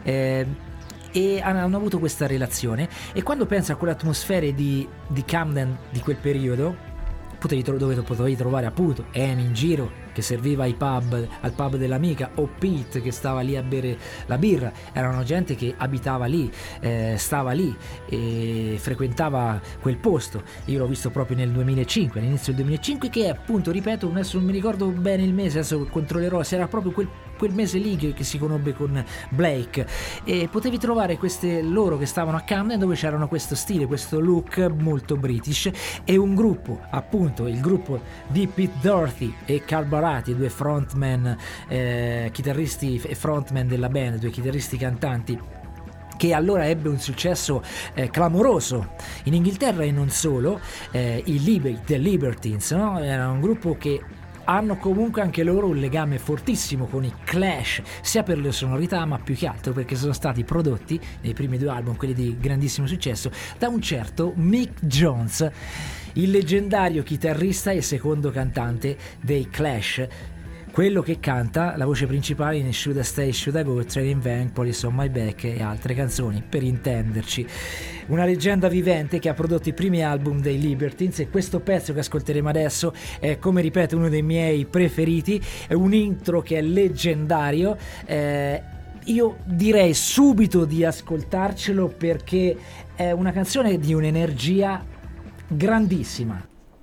E hanno avuto questa relazione, e quando penso a quelle atmosfere di Camden di quel periodo, dove potevi trovare appunto Amy in giro che serviva al pub dell'amica, o Pete che stava lì a bere la birra, erano gente che abitava lì, stava lì e frequentava quel posto. Io l'ho visto proprio nel 2005, all'inizio del 2005, che appunto, ripeto, adesso non mi ricordo bene il mese, adesso controllerò se era proprio quel mese lì che si conobbe con Blake, e potevi trovare loro che stavano a Camden, dove c'erano questo stile, questo look molto british, e un gruppo, appunto il gruppo di Pete Doherty e Carl Barati, due frontman, chitarristi e frontman della band, due chitarristi cantanti, che allora ebbe un successo clamoroso in Inghilterra e non solo. The Libertines, no? Era un gruppo che hanno comunque anche loro un legame fortissimo con i Clash, sia per le sonorità, ma più che altro perché sono stati prodotti nei primi due album, quelli di grandissimo successo, da un certo Mick Jones, il leggendario chitarrista e secondo cantante dei Clash, quello che canta la voce principale in Should I Stay, Should I Go, Trading Van, Police on My Back e altre canzoni, per intenderci. Una leggenda vivente che ha prodotto i primi album dei Libertines, e questo pezzo che ascolteremo adesso è, come ripeto, uno dei miei preferiti. È un intro che è leggendario. Io direi subito di ascoltarcelo perché è una canzone di un'energia grandissima.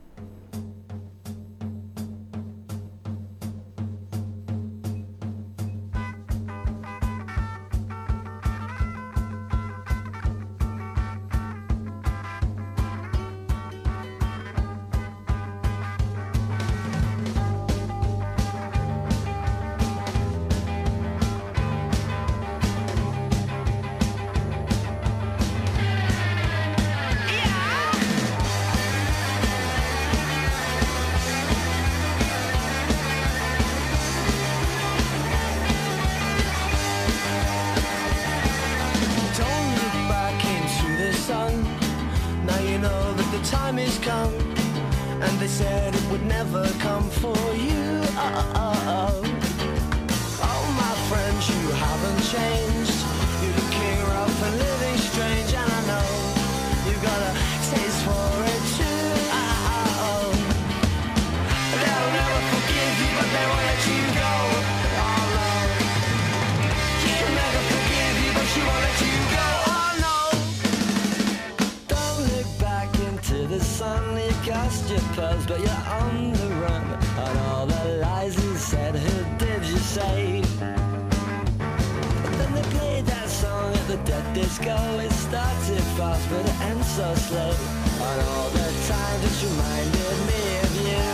But you're on the run, and all the lies you said, who did you say? But then they played that song at the dead disco. It started fast but it ends so slow, and all the time just reminded me of you.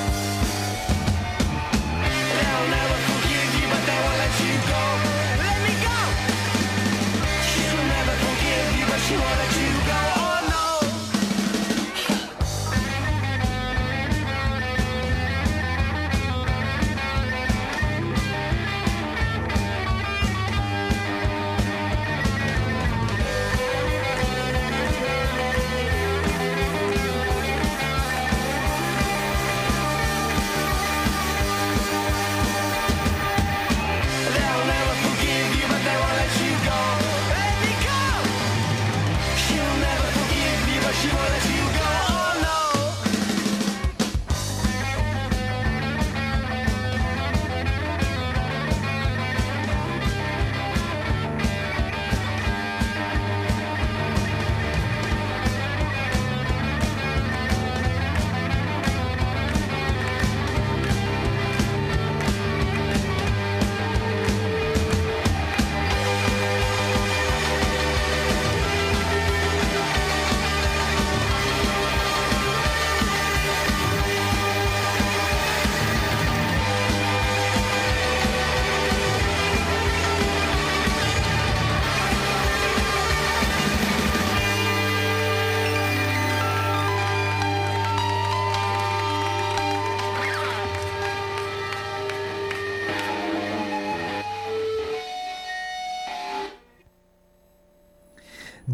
They'll never forgive you, but they won't let you go. Let me go. She'll never forgive you, but she won't let you go. Oh no.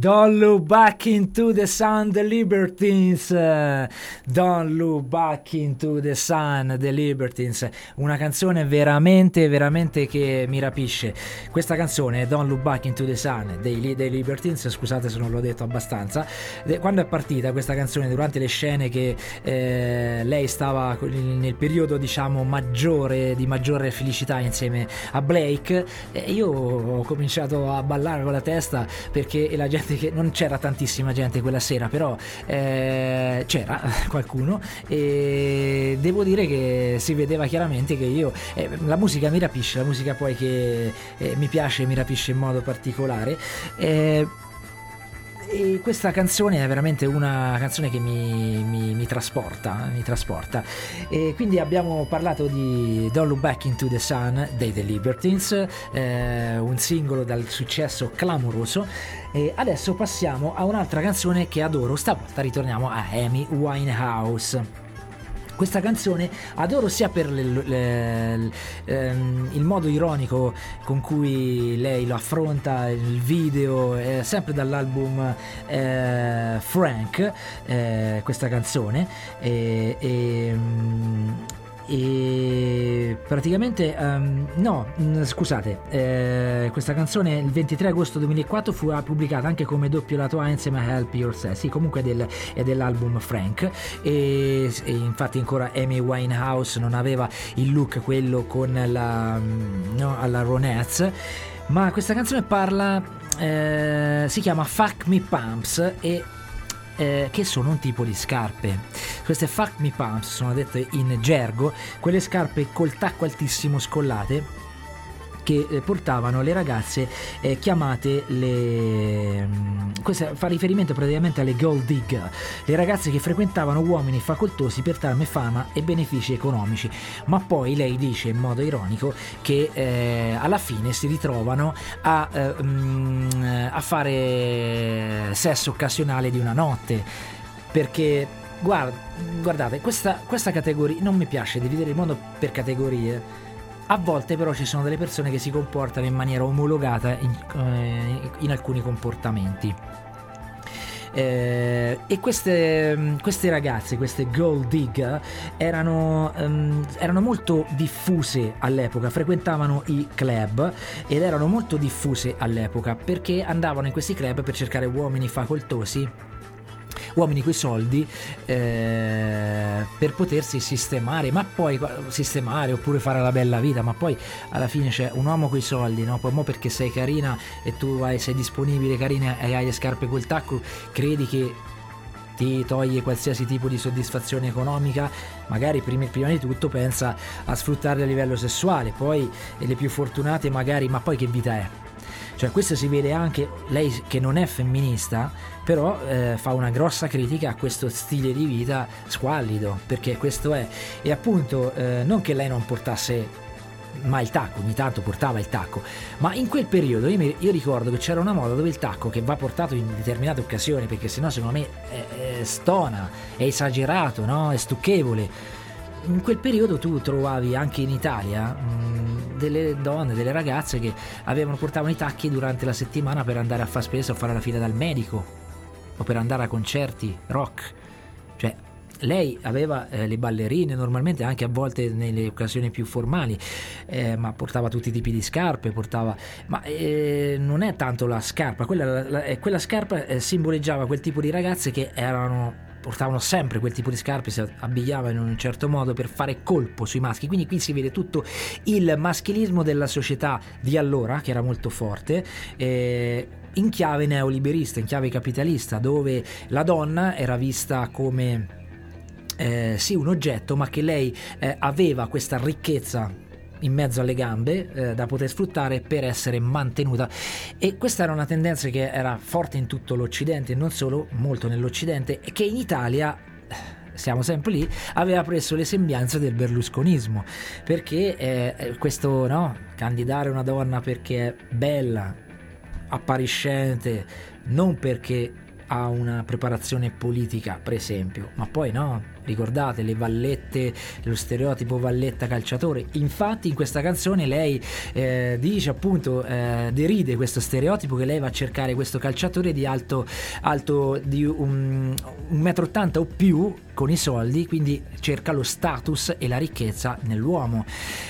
Don't Look Back Into the Sun, The Libertines. Don't Look Back Into the Sun, The Libertines. Una canzone veramente, veramente che mi rapisce. Questa canzone, Don't Look Back Into the Sun, dei Libertines, scusate se non l'ho detto abbastanza, quando è partita questa canzone, durante le scene che lei stava nel periodo, diciamo, maggiore, di maggiore felicità insieme a Blake, io ho cominciato a ballare con la testa, perché la gente, che non c'era tantissima gente quella sera, però c'era qualcuno, e devo dire che si vedeva chiaramente che io la musica mi rapisce, la musica poi che mi piace, mi rapisce in modo particolare, e questa canzone è veramente una canzone che mi trasporta, e quindi abbiamo parlato di Don't Look Back Into the Sun dei The Libertines, un singolo dal successo clamoroso. E adesso passiamo a un'altra canzone che adoro, stavolta ritorniamo a Amy Winehouse. Questa canzone adoro sia per il modo ironico con cui lei lo affronta, il video, sempre dall'album Frank, questa canzone, e praticamente questa canzone il 23 agosto 2004 fu pubblicata anche come doppio lato A insieme a Help Yourself, sì, comunque è dell'album Frank, e infatti ancora Amy Winehouse non aveva il look quello con alla Ronettes, ma questa canzone parla, si chiama Fuck Me Pumps, e che sono un tipo di scarpe. Queste Fuck Me Pumps sono dette in gergo quelle scarpe col tacco altissimo scollate che portavano le ragazze chiamate questo fa riferimento praticamente alle gold digger, le ragazze che frequentavano uomini facoltosi per trarne fama e benefici economici, ma poi lei dice in modo ironico che alla fine si ritrovano a fare sesso occasionale di una notte, perché guardate, questa categoria non mi piace dividere il mondo per categorie. A volte però ci sono delle persone che si comportano in maniera omologata in alcuni comportamenti, e queste ragazze, queste gold digger, erano molto diffuse all'epoca, frequentavano i club ed erano molto diffuse all'epoca perché andavano in questi club per cercare uomini facoltosi, uomini coi soldi, per potersi sistemare oppure fare la bella vita, ma poi alla fine c'è un uomo coi soldi, no? Poi mo perché sei carina e tu sei disponibile, carina, e hai le scarpe col tacco, credi che ti toglie qualsiasi tipo di soddisfazione economica? Magari prima di tutto pensa a sfruttarle a livello sessuale, poi le più fortunate magari, ma poi che vita è? Cioè, questo si vede anche lei che non è femminista, però fa una grossa critica a questo stile di vita squallido, perché questo è. E appunto non che lei non portasse mai il tacco, ogni tanto portava il tacco, ma in quel periodo io ricordo che c'era una moda dove il tacco, che va portato in determinate occasioni, perché sennò secondo me stona, è esagerato, no? È stucchevole. In quel periodo tu trovavi anche in Italia delle donne, delle ragazze che portavano i tacchi durante la settimana per andare a fare spesa o fare la fila dal medico o per andare a concerti rock. Cioè, lei aveva le ballerine normalmente, anche a volte nelle occasioni più formali, ma portava tutti i tipi di scarpe, ma non è tanto la scarpa, quella scarpa simboleggiava quel tipo di ragazze che portavano sempre quel tipo di scarpe, si abbigliavano in un certo modo per fare colpo sui maschi. Quindi qui si vede tutto il maschilismo della società di allora, che era molto forte, in chiave neoliberista, in chiave capitalista, dove la donna era vista come sì, un oggetto, ma che lei aveva questa ricchezza in mezzo alle gambe da poter sfruttare per essere mantenuta. E questa era una tendenza che era forte in tutto l'Occidente, e non solo, molto nell'Occidente, e che in Italia, siamo sempre lì, aveva preso le sembianze del berlusconismo, perché questo, no, candidare una donna perché è bella, appariscente, non perché a una preparazione politica, per esempio, ma poi no, ricordate le vallette, lo stereotipo valletta calciatore. Infatti in questa canzone lei dice appunto, deride questo stereotipo, che lei va a cercare questo calciatore di alto di 1,80 m o più, con i soldi, quindi cerca lo status e la ricchezza nell'uomo.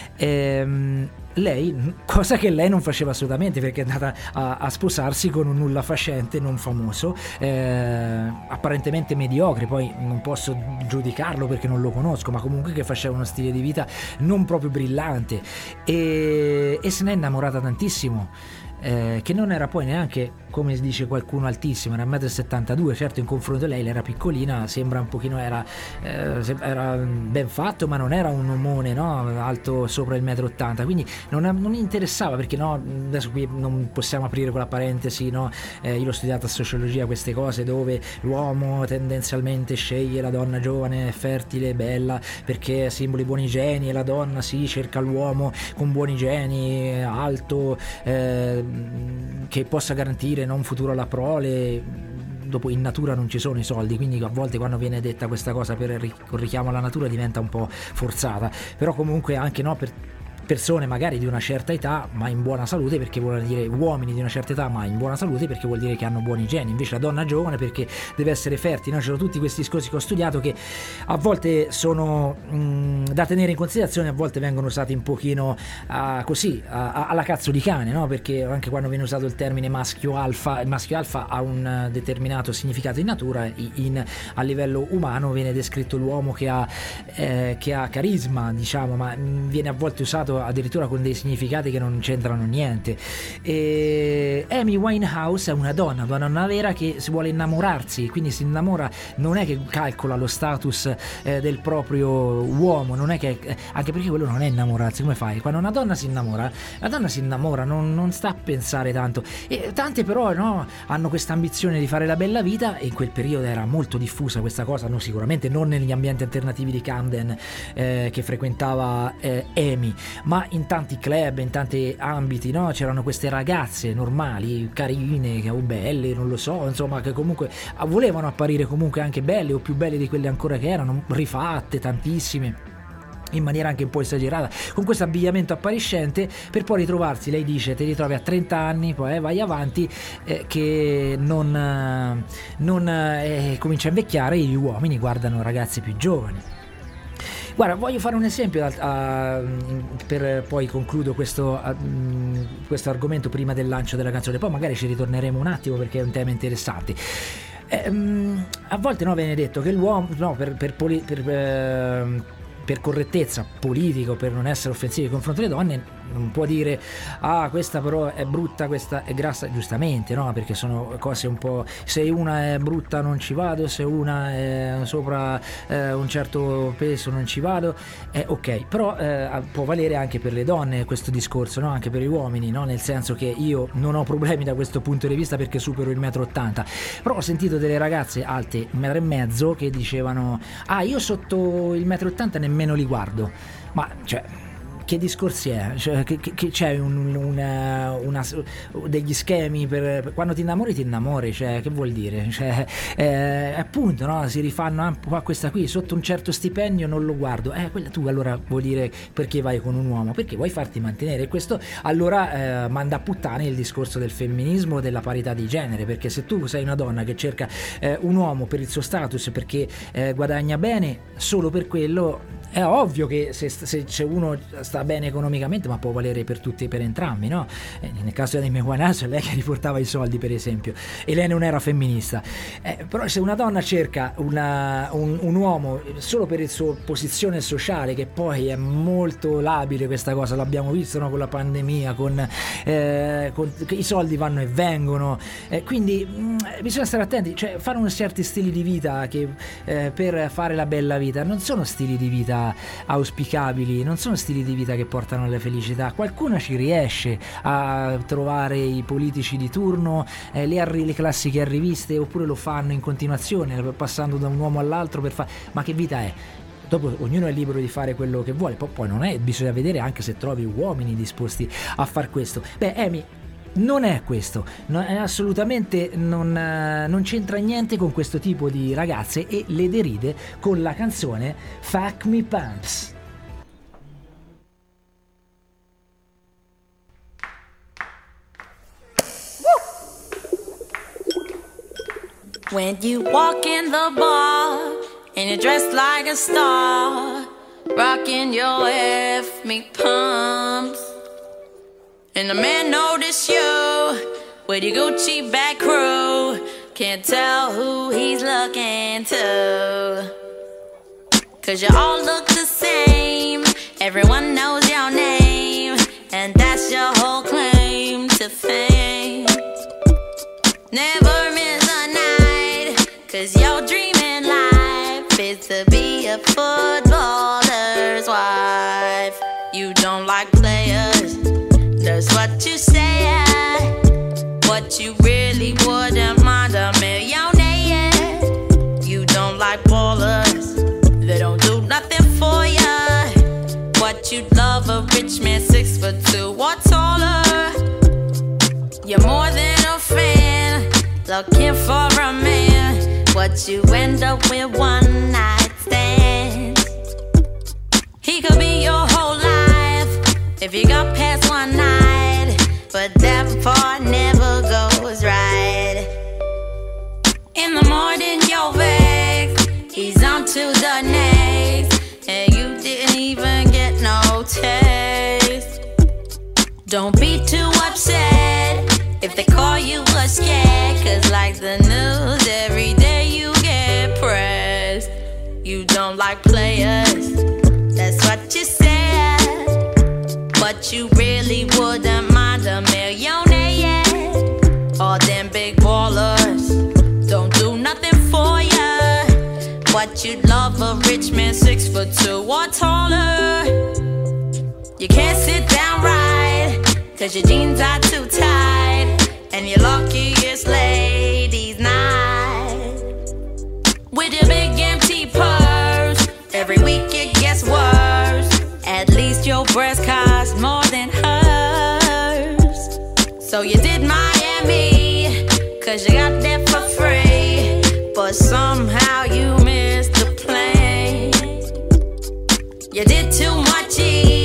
Lei, cosa che lei non faceva assolutamente, perché è andata a sposarsi con un nullafacente non famoso, apparentemente mediocre, poi non posso giudicarlo perché non lo conosco, ma comunque che faceva uno stile di vita non proprio brillante, e se n'è innamorata tantissimo, che non era poi neanche, come dice qualcuno, altissimo, era 1,72 m, certo in confronto a lei era piccolina, sembra un pochino, era ben fatto, ma non era un omone, no? Alto sopra il 1,80 m, quindi non interessava, perché no, adesso qui non possiamo aprire quella parentesi, no? Io l'ho studiata a sociologia, queste cose dove l'uomo tendenzialmente sceglie la donna giovane, fertile, bella, perché ha simboli buoni geni, e la donna sì, cerca l'uomo con buoni geni, alto, che possa garantire un futuro alla prole. Dopo in natura non ci sono i soldi, quindi a volte quando viene detta questa cosa con richiamo alla natura diventa un po' forzata, però comunque anche no, per persone magari di una certa età ma in buona salute, perché vuol dire uomini di una certa età ma in buona salute, perché vuol dire che hanno buoni geni. Invece la donna giovane perché deve essere fertile, no? C'erano tutti questi discorsi che ho studiato che a volte sono da tenere in considerazione, a volte vengono usati un pochino così alla cazzo di cane, no? Perché anche quando viene usato il termine maschio alfa, il maschio alfa ha un determinato significato in natura, a livello umano viene descritto l'uomo che ha carisma, diciamo, ma viene a volte usato addirittura con dei significati che non c'entrano niente. Amy Winehouse è una donna vera che si vuole innamorarsi, quindi si innamora, non è che calcola lo status del proprio uomo, non è che, anche perché quello non è innamorarsi. Come fai? Quando una donna si innamora, la donna si innamora, non sta a pensare tanto, e tante però no, hanno questa ambizione di fare la bella vita, e in quel periodo era molto diffusa questa cosa, no, sicuramente non negli ambienti alternativi di Camden che frequentava Amy, ma in tanti club, in tanti ambiti, no? C'erano queste ragazze normali, carine, belle, non lo so, insomma, che comunque volevano apparire comunque anche belle, o più belle di quelle ancora che erano, rifatte tantissime in maniera anche un po' esagerata, con questo abbigliamento appariscente, per poi ritrovarsi, lei dice, ti ritrovi a 30 anni, poi vai avanti, che non comincia a invecchiare, e gli uomini guardano ragazze più giovani. Guarda, voglio fare un esempio per poi concludo questo argomento prima del lancio della canzone, poi magari ci ritorneremo un attimo perché è un tema interessante. A volte no, viene detto che l'uomo, no, per correttezza politica, per non essere offensivi nei confronti delle donne, non può dire questa però è brutta, questa è grassa, giustamente, no, perché sono cose un po', se una è brutta non ci vado, se una è sopra un certo peso non ci vado, ok, però può valere anche per le donne questo discorso, no, anche per gli uomini, no, nel senso che io non ho problemi da questo punto di vista perché supero il 1,80 m, però ho sentito delle ragazze alte 1,5 m che dicevano io sotto il 1,80 m nemmeno li guardo, ma cioè che discorsi è? Cioè, che c'è degli schemi per quando ti innamori, cioè, che vuol dire? Cioè, appunto, no? Si rifanno un po' a questa qui, sotto un certo stipendio non lo guardo, quella tu allora vuol dire perché vai con un uomo? Perché vuoi farti mantenere, e questo allora manda a puttane il discorso del femminismo, della parità di genere, perché se tu sei una donna che cerca un uomo per il suo status, perché guadagna bene, solo per quello è ovvio che se c'è uno sta bene economicamente, ma può valere per tutti e per entrambi, no? Nel caso di Meguanas, lei che riportava i soldi, per esempio, e lei non era femminista, però se una donna cerca un uomo solo per la sua posizione sociale, che poi è molto labile questa cosa, l'abbiamo visto, no? Con la pandemia, con i soldi vanno e vengono, quindi bisogna stare attenti, cioè fare certi stili di vita che per fare la bella vita non sono stili di vita auspicabili, non sono stili di vita che portano alla felicità. Qualcuno ci riesce a trovare i politici di turno, le classiche arriviste, oppure lo fanno in continuazione, passando da un uomo all'altro ma che vita è? Dopo ognuno è libero di fare quello che vuole, poi non è, bisogna vedere anche se trovi uomini disposti a far questo. Amy non è questo, è assolutamente non c'entra niente con questo tipo di ragazze, e le deride con la canzone Fuck Me Pumps. When you walk in the bar and you're dressed like a star, rocking your F me pumps, and the man notice you with your Gucci back crew, can't tell who he's looking to, 'cause you all look the same, everyone knows your name, and that's your whole claim to fame. Never miss a night, 'cause your dream in life is to be a footballer's wife. You don't like players, that's what you say. What you really wouldn't mind a millionaire. You don't like ballers, they don't do nothing for ya. What you'd love a rich man 6'2" or taller. You're more than a fan, looking for a man. What you end up with one night stands. He could be your whole life if you got past one night, but that part never goes right. In the morning you're vexed, he's on to the next, and you didn't even get no text. Don't be too upset if they call you a scared, 'cause like the news, every day you get pressed. You don't like players, that's what you said, but you really wouldn't mind a millionaire. All them big ballers don't do nothing for ya. What you'd love a rich man 6'2" or taller. You can't sit down right, 'cause your jeans are too tight, and you're lucky it's ladies' night. With your big empty purse, every week it gets worse. At least your breast costs more than hers. So you did Miami, 'cause you got there for free, but somehow you missed the plane. You did too much,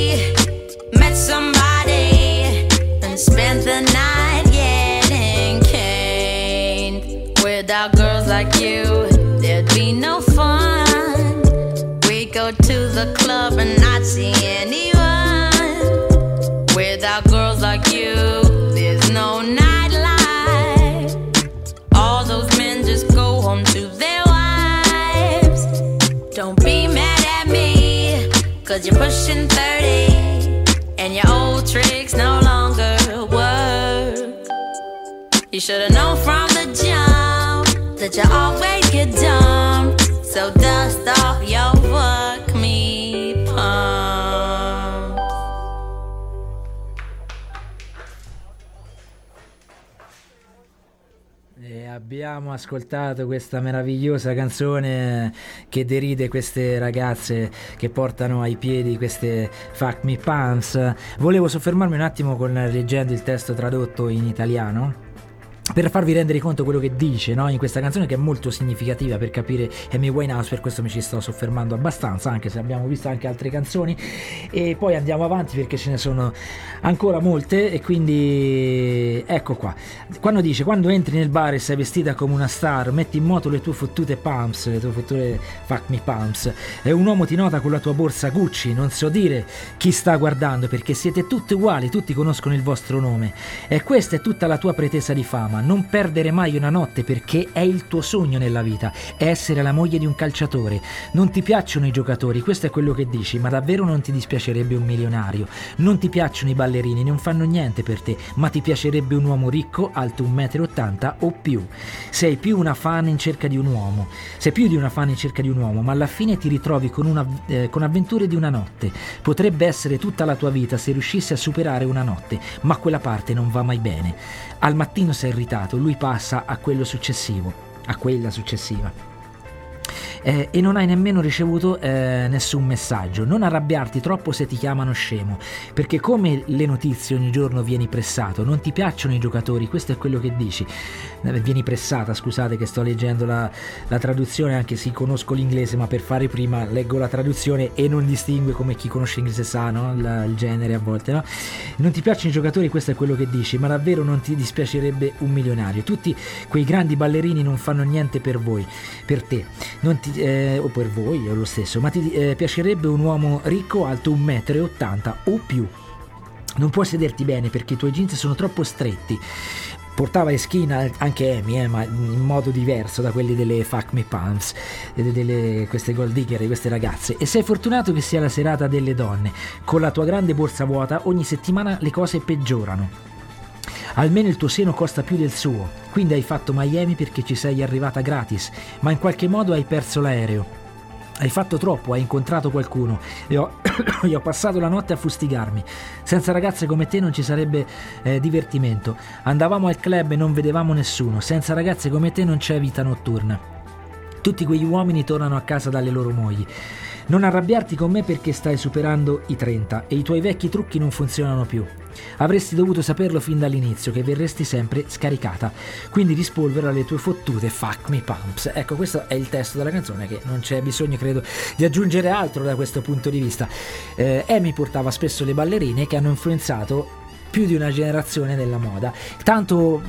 met somebody and spent the night getting caned. Without girls like you, there'd be no fun. We go to the club and not see anyone. Without girls like you, there's no nightlife. All those men just go home to their wives. Don't be mad at me, 'cause you're pushing 30 and your old tricks no longer work. You should've known from the jump that you always get dumped. So dust off your fuck me pump. E abbiamo ascoltato questa meravigliosa canzone che deride queste ragazze che portano ai piedi queste Fuck Me Pants. Volevo soffermarmi un attimo leggendo il testo tradotto in italiano, per farvi rendere conto quello che dice, no? In questa canzone, che è molto significativa per capire Amy Winehouse. Per questo mi ci sto soffermando abbastanza, anche se abbiamo visto anche altre canzoni, e poi andiamo avanti perché ce ne sono ancora molte. E quindi ecco qua, quando dice: quando entri nel bar e sei vestita come una star, metti in moto le tue fottute pumps, le tue fottute Fuck Me Pumps, e un uomo ti nota con la tua borsa Gucci, non so dire chi sta guardando, perché siete tutti uguali, tutti conoscono il vostro nome, e questa è tutta la tua pretesa di fama. Non perdere mai una notte, perché è il tuo sogno nella vita, è essere la moglie di un calciatore. Non ti piacciono i giocatori, questo è quello che dici, ma davvero non ti dispiacerebbe un milionario. Non ti piacciono i ballerini, non fanno niente per te, ma ti piacerebbe un uomo ricco, alto 1,80 m o più. Sei più una fan in cerca di un uomo, sei più di una fan in cerca di un uomo, ma alla fine ti ritrovi con avventure di una notte. Potrebbe essere tutta la tua vita se riuscissi a superare una notte, ma quella parte non va mai bene. Al mattino sei irritato, lui passa a quello successivo, a quella successiva. e non hai nemmeno ricevuto nessun messaggio. Non arrabbiarti troppo se ti chiamano scemo, perché come le notizie ogni giorno vieni pressato, non ti piacciono i giocatori, questo è quello che dici. Vieni pressata, scusate che sto leggendo la traduzione, anche se conosco l'inglese, ma per fare prima leggo la traduzione e non distingue, come chi conosce l'inglese sa, no? Il genere a volte, no? Non ti piacciono i giocatori, questo è quello che dici, ma davvero non ti dispiacerebbe un milionario. Tutti quei grandi ballerini non fanno niente per voi, per te, o per voi è lo stesso, ma ti piacerebbe un uomo ricco alto 1,80 m o più. Non puoi sederti bene perché i tuoi jeans sono troppo stretti. Portava le skin anche Amy, ma in modo diverso da quelli delle Fuck Me Pumps, queste gold digger, queste ragazze. E sei fortunato che sia la serata delle donne. Con la tua grande borsa vuota ogni settimana le cose peggiorano. Almeno il tuo seno costa più del suo, quindi hai fatto Miami perché ci sei arrivata gratis, ma in qualche modo hai perso l'aereo. Hai fatto troppo, hai incontrato qualcuno. Io ho passato la notte a fustigarmi. Senza ragazze come te non ci sarebbe divertimento. Andavamo al club e non vedevamo nessuno. Senza ragazze come te non c'è vita notturna. Tutti quegli uomini tornano a casa dalle loro mogli. Non arrabbiarti con me perché stai superando i 30 e i tuoi vecchi trucchi non funzionano più. Avresti dovuto saperlo fin dall'inizio che verresti sempre scaricata, quindi rispolvera le tue fottute Fuck Me Pumps. Ecco, questo è il testo della canzone, che non c'è bisogno, credo, di aggiungere altro da questo punto di vista. Amy portava spesso le ballerine che hanno influenzato più di una generazione della moda, tanto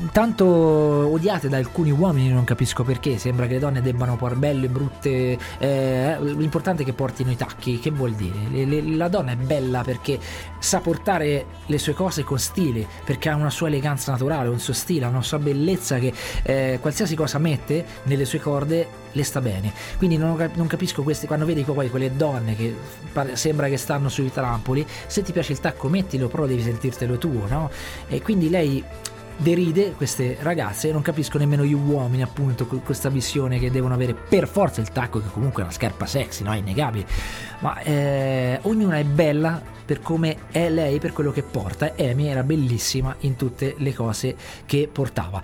odiate da alcuni uomini, non capisco perché. Sembra che le donne debbano por belle, brutte, l'importante è che portino i tacchi. Che vuol dire? La donna è bella perché sa portare le sue cose con stile, perché ha una sua eleganza naturale, un suo stile, una sua bellezza che qualsiasi cosa mette nelle sue corde le sta bene. Quindi non capisco queste, quando vedi poi quelle donne che sembra che stanno sui trampoli. Se ti piace il tacco mettilo, però devi sentirtelo tuo, no? E quindi lei deride queste ragazze e non capisco nemmeno gli uomini, appunto, con questa visione che devono avere per forza il tacco, che comunque è una scarpa sexy, no? È innegabile, ma ognuna è bella per come è lei, per quello che porta. Amy era bellissima in tutte le cose che portava.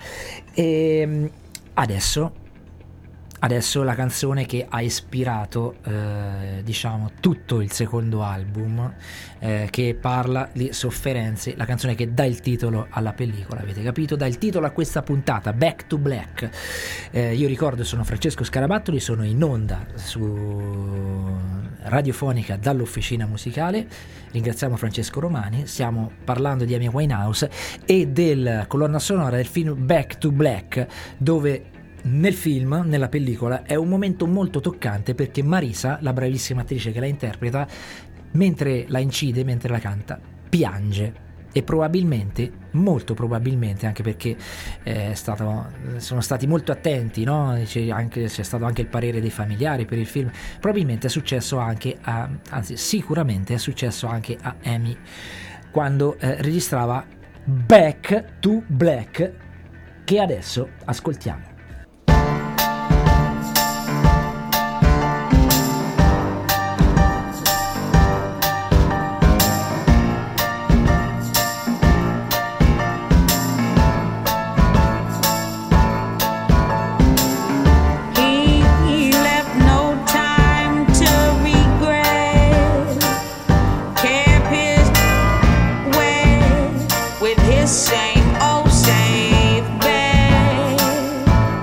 E adesso la canzone che ha ispirato diciamo tutto il secondo album, che parla di sofferenze, la canzone che dà il titolo alla pellicola, avete capito? Dà il titolo a questa puntata, Back to Black. Io ricordo, sono Francesco Scarabattoli, sono in onda su radiofonica dall'Officina Musicale. Ringraziamo Francesco Romani. Stiamo parlando di Amy Winehouse e del colonna sonora del film Back to Black, dove nel film, nella pellicola, è un momento molto toccante perché Marisa, la bravissima attrice che la interpreta, mentre la incide, mentre la canta, piange. E probabilmente, molto probabilmente, anche perché sono stati molto attenti, no? C'è stato anche il parere dei familiari per il film, probabilmente è successo anche sicuramente è successo anche a Amy quando registrava Back to Black, che adesso ascoltiamo. Same old safe bed.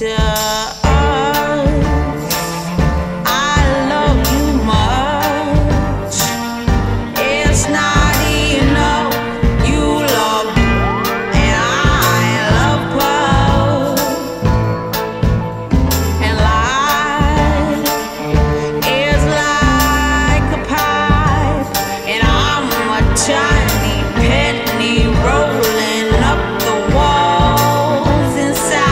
to us. I love you much. It's not enough. You love and I love Paul. And life is like a pipe, and I'm a tiny penny rolling up the walls inside.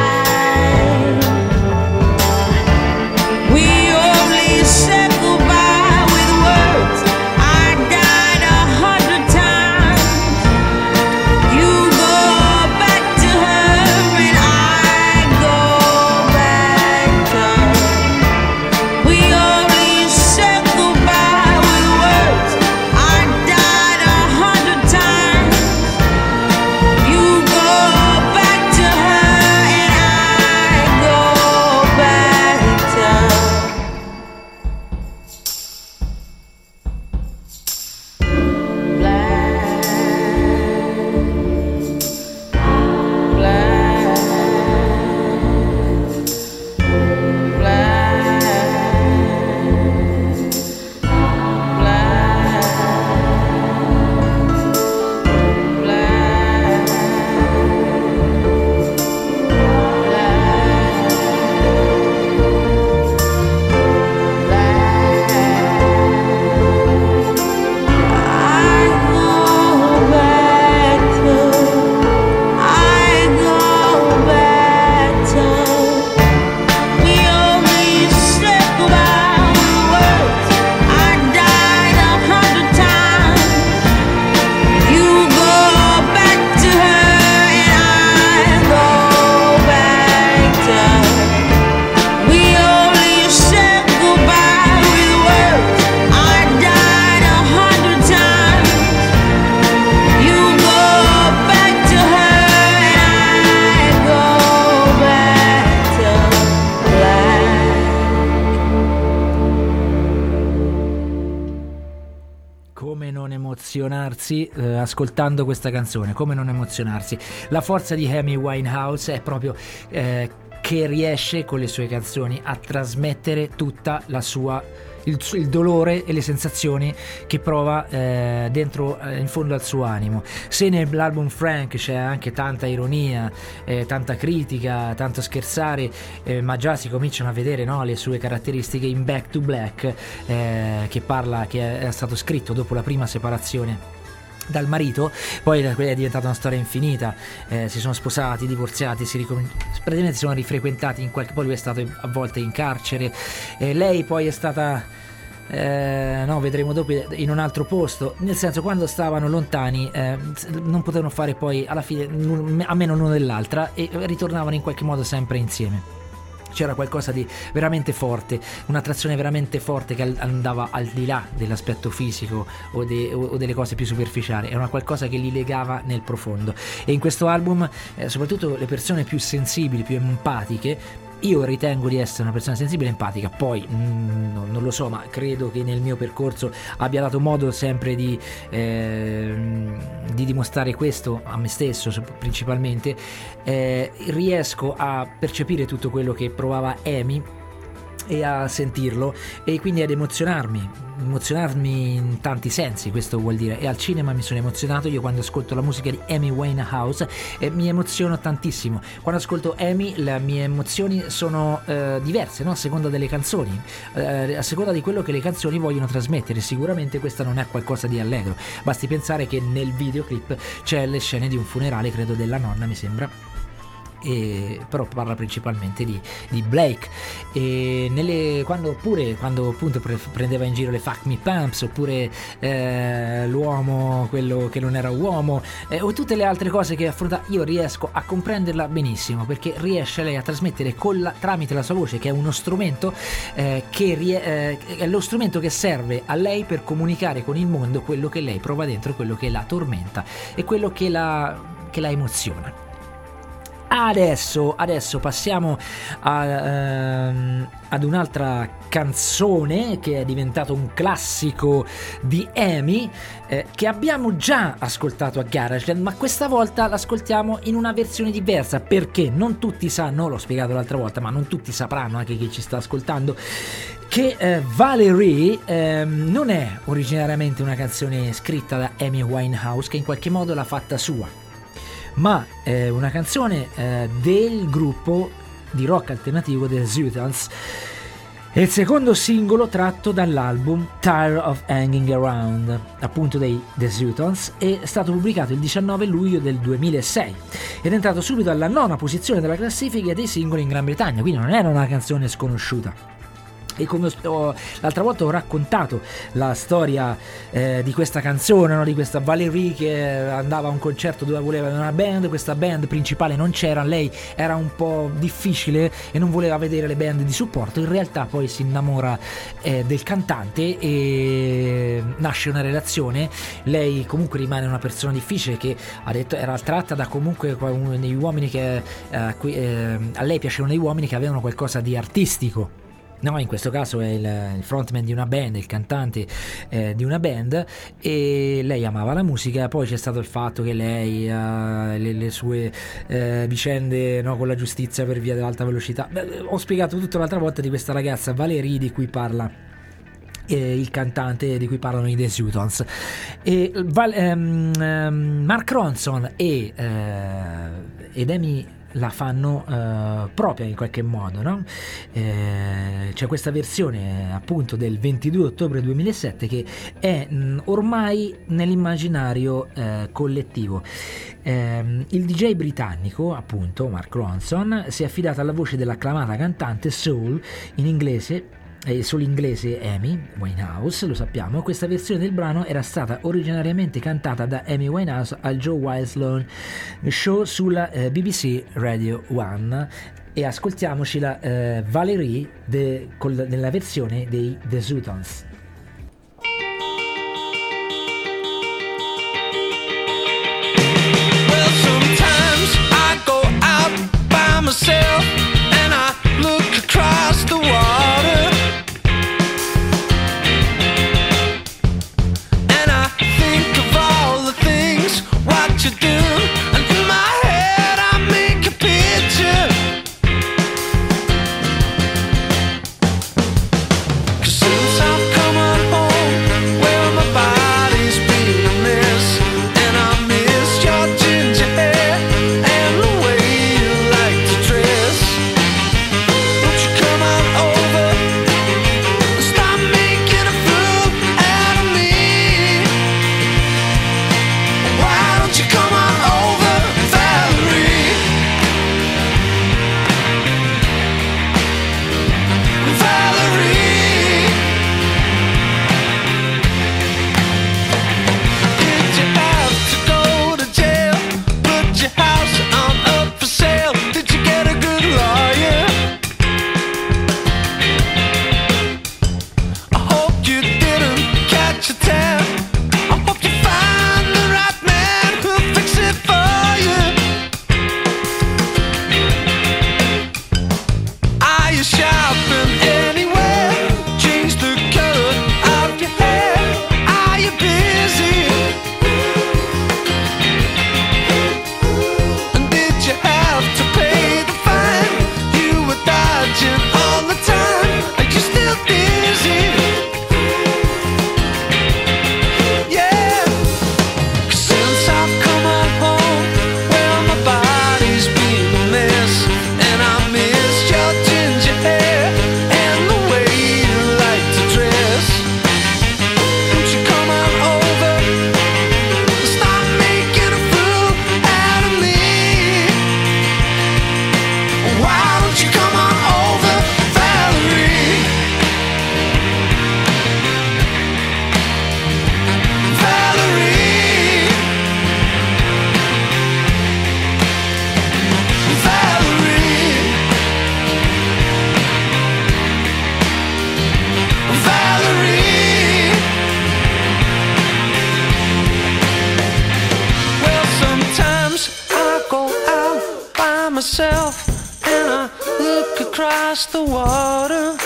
We only said goodbye with words. I died 100 times. You go back to her and I go back to her. We only said goodbye with words. I died 100 times. You go back to her and I go back to her. Come non emozionarsi ascoltando questa canzone, come non emozionarsi. La forza di Amy Winehouse è proprio che riesce con le sue canzoni a trasmettere tutta la sua il dolore e le sensazioni che prova dentro, in fondo al suo animo. Se nell'album Frank c'è anche tanta ironia, tanta critica, tanto scherzare, ma già si cominciano a vedere, no, le sue caratteristiche in Back to Black, che è stato scritto dopo la prima separazione dal marito. Poi è diventata una storia infinita, si sono sposati, divorziati, praticamente si sono rifrequentati poi lui è stato a volte in carcere, lei poi è stata no, vedremo dopo, in un altro posto, nel senso, quando stavano lontani non potevano fare poi alla fine a meno l'uno dell'altra e ritornavano in qualche modo sempre insieme. C'era qualcosa di veramente forte, un'attrazione veramente forte che andava al di là dell'aspetto fisico o delle cose più superficiali. Era una qualcosa che li legava nel profondo. E in questo album, soprattutto le persone più sensibili, più empatiche, io ritengo di essere una persona sensibile e empatica, poi non lo so, ma credo che nel mio percorso abbia dato modo sempre di dimostrare questo a me stesso principalmente. Riesco a percepire tutto quello che provava Amy e a sentirlo, e quindi ad emozionarmi in tanti sensi, questo vuol dire. E al cinema mi sono emozionato io quando ascolto la musica di Amy Winehouse, e mi emoziono tantissimo quando ascolto Amy. Le mie emozioni sono diverse, no? A seconda delle canzoni, a seconda di quello che le canzoni vogliono trasmettere. Sicuramente questa non è qualcosa di allegro, basti pensare che nel videoclip c'è le scene di un funerale, credo della nonna, mi sembra, però parla principalmente di Blake, e quando appunto prendeva in giro le Fuck Me Pumps, oppure l'uomo, quello che non era uomo, o tutte le altre cose che affronta, io riesco a comprenderla benissimo, perché riesce lei a trasmettere tramite la sua voce, che è uno strumento è lo strumento che serve a lei per comunicare con il mondo quello che lei prova dentro, quello che la tormenta e quello che la emoziona. Adesso passiamo ad un'altra canzone che è diventato un classico di Amy, che abbiamo già ascoltato a Garageland, ma questa volta l'ascoltiamo in una versione diversa, perché non tutti sanno, l'ho spiegato l'altra volta, ma non tutti sapranno, anche chi ci sta ascoltando, che Valerie non è originariamente una canzone scritta da Amy Winehouse, che in qualche modo l'ha fatta sua, ma è una canzone del gruppo di rock alternativo The Zootons. È il secondo singolo tratto dall'album Tired of Hanging Around, appunto dei The Zootons, è stato pubblicato il 19 luglio del 2006 ed è entrato subito alla 9ª posizione della classifica dei singoli in Gran Bretagna, quindi non era una canzone sconosciuta. E come l'altra volta ho raccontato la storia di questa canzone, no? Di questa Valerie che andava a un concerto dove voleva una band, questa band principale non c'era, lei era un po' difficile e non voleva vedere le band di supporto, in realtà poi si innamora del cantante e nasce una relazione. Lei comunque rimane una persona difficile, che ha detto era tratta da comunque uno degli uomini che a lei piacevano degli uomini che avevano qualcosa di artistico. No, in questo caso è il frontman di una band, il cantante di una band, e lei amava la musica. Poi c'è stato il fatto che lei le sue vicende, no, con la giustizia per via dell'alta velocità. Ho spiegato tutto l'altra volta di questa ragazza Valerie di cui parla il cantante, di cui parlano i The Zootons, e Mark Ronson ed Amy la fanno propria in qualche modo, no? C'è questa versione appunto del 22 ottobre 2007 che è ormai nell'immaginario collettivo. Il DJ britannico, appunto Mark Ronson, si è affidato alla voce dell'acclamata cantante soul in inglese, solo inglese, Amy Winehouse, lo sappiamo. Questa versione del brano era stata originariamente cantata da Amy Winehouse al Joe Wilde Show sulla BBC Radio 1, e ascoltiamoci la Valerie nella versione dei The Zootons. Well, sometimes I go out by myself and I look across the water. You do, and in my head I make a picture. 'Cause since I've come home, well my body's been a mess, and I miss your ginger hair and the way you like to dress. across the water.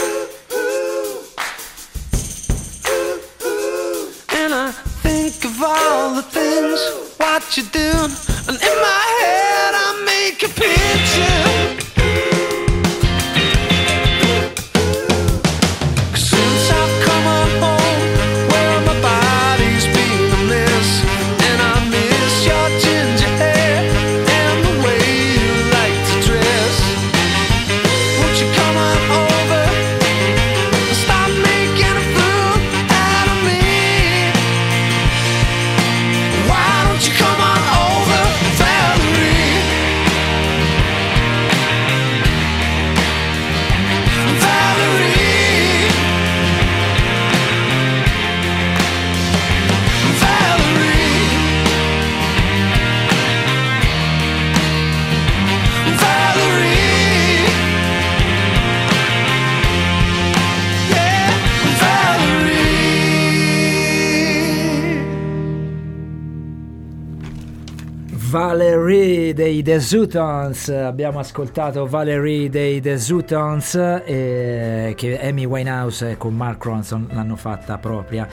And I think of all the things what you're doing, and in my head I make a picture. Since I've come on home, well my body's been a mess, and I miss your ginger hair and the way you like to dress. Won't you come on over and stop making a fool out of me? Why don't you come on over, Valerie? Valerie, Valerie, Valerie, yeah, Valerie. Valerie dei The Zootons, abbiamo ascoltato Valerie dei The Zootons, che Amy Winehouse con Mark Ronson l'hanno fatta propria.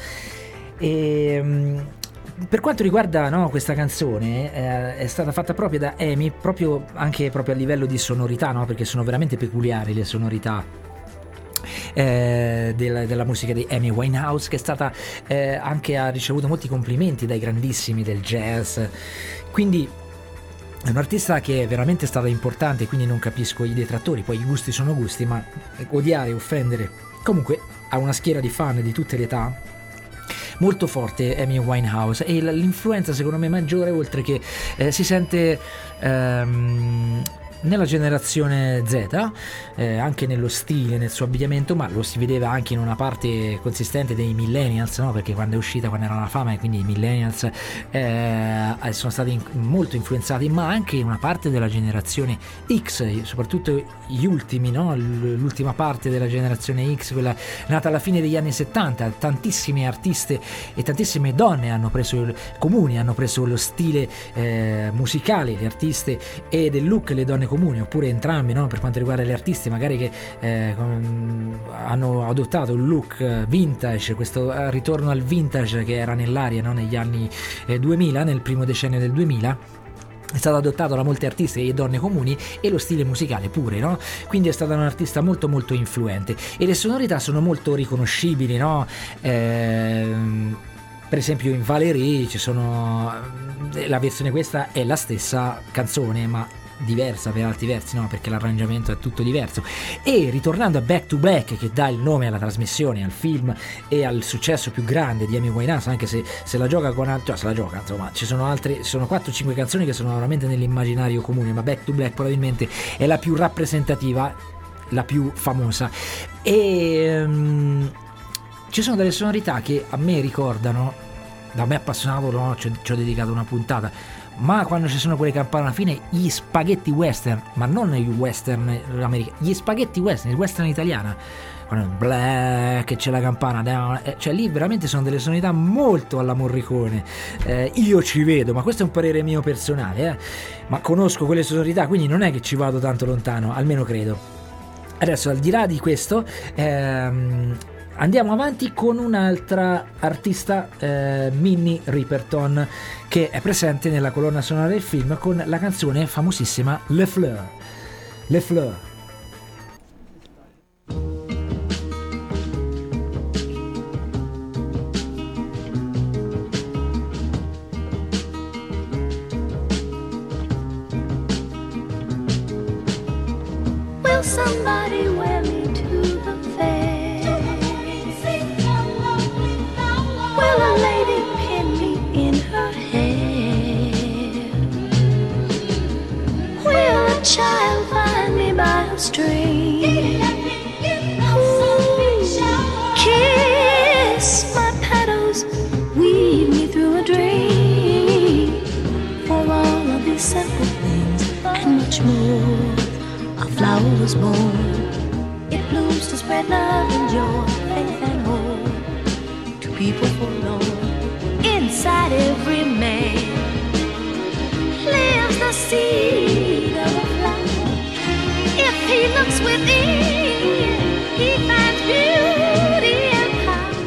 Per quanto riguarda, no, questa canzone, è stata fatta propria da Amy anche proprio a livello di sonorità, no? Perché sono veramente peculiari le sonorità della musica di Amy Winehouse, che è stata anche ha ricevuto molti complimenti dai grandissimi del jazz. Quindi è un artista che è veramente stata importante, quindi non capisco i detrattori. Poi i gusti sono gusti, ma odiare, offendere, comunque ha una schiera di fan di tutte le età molto forte Amy Winehouse, e l'influenza secondo me maggiore, oltre che si sente nella generazione Z, anche nello stile, nel suo abbigliamento, ma lo si vedeva anche in una parte consistente dei millennials, no? Perché quando è uscita, quando era la fama, e quindi i millennials sono stati molto influenzati, ma anche una parte della generazione X, soprattutto gli ultimi, no? L'ultima parte della generazione X, quella nata alla fine degli anni 70, tantissime artiste e tantissime donne hanno preso lo stile musicale, le artiste, e del look, le donne comuni, oppure entrambi, no? Per quanto riguarda le artiste magari che hanno adottato un look vintage, questo ritorno al vintage che era nell'aria, no? Negli anni 2000, nel primo decennio del 2000 è stato adottato da molte artiste e donne comuni, e lo stile musicale pure, no? Quindi è stata un'artista molto molto influente, e le sonorità sono molto riconoscibili, no? Per esempio in Valerie ci sono la versione, questa è la stessa canzone ma diversa per altri versi, no? Perché l'arrangiamento è tutto diverso. E ritornando a Back to Black, che dà il nome alla trasmissione, al film e al successo più grande di Amy Winehouse, anche se la gioca con se la gioca, insomma, ci sono altre, sono 4-5 canzoni che sono veramente nell'immaginario comune, ma Back to Black probabilmente è la più rappresentativa, la più famosa. E ci sono delle sonorità che a me ricordano, da me appassionato, no? Ci ho dedicato una puntata, ma quando ci sono quelle campane alla fine, gli spaghetti western, ma non gli western americani, gli spaghetti western, il western italiana, quando black, c'è la campana, cioè lì veramente sono delle sonorità molto alla Morricone. Io ci vedo, ma questo è un parere mio personale, ma conosco quelle sonorità, quindi non è che ci vado tanto lontano, almeno credo. Adesso, al di là di questo, andiamo avanti con un'altra artista, Minnie Riperton, che è presente nella colonna sonora del film con la canzone famosissima Les Fleurs. Les Fleurs. Will somebody wear me to the fair? Will a lady pin me in her hair? Will a child find me by a string? Kiss my petals, weave me through a dream. For all of these simple things and much more, a flower was born. It blooms to spread love and joy, faith and hope to people forlorn. Inside every man lives the seed of a flower. If he he looks within, he finds beauty and power.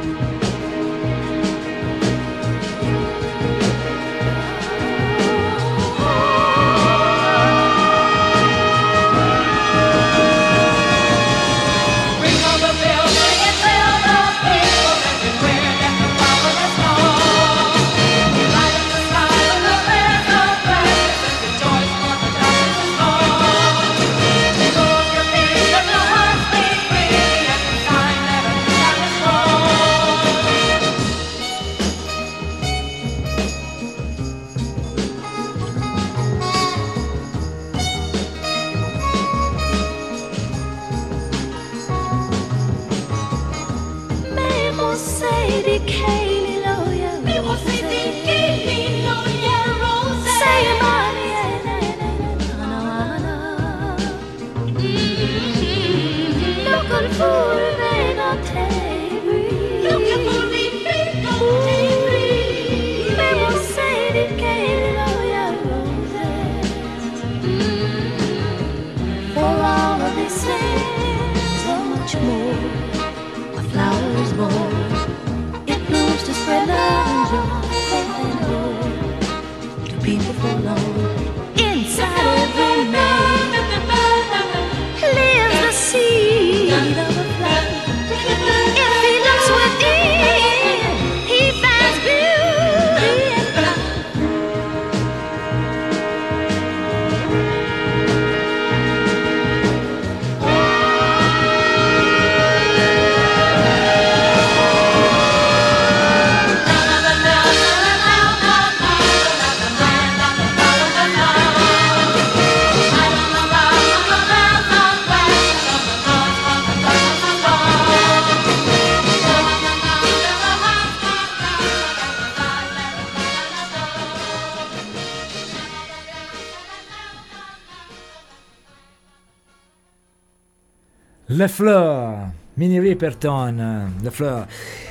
Ring on the bell, ring and tell the people that beware that the power is gone. Light up the sky with the bands of gladness and rejoice for the darkness is gone. Take off your feet, let your hearts be free, and the sign that a new time is born. Say looking for a rain or Taybri, looking for a rain or Taybri. They will say they can't know your roses. For all of this and so much more, a flower is born. It blooms to spread love and joy, faith and hope to people forlorn. Inside every man lives the seed of a flower. If he looks within, he finds beauty and power. Le Fleur, Minnie Riperton, Le Fleur.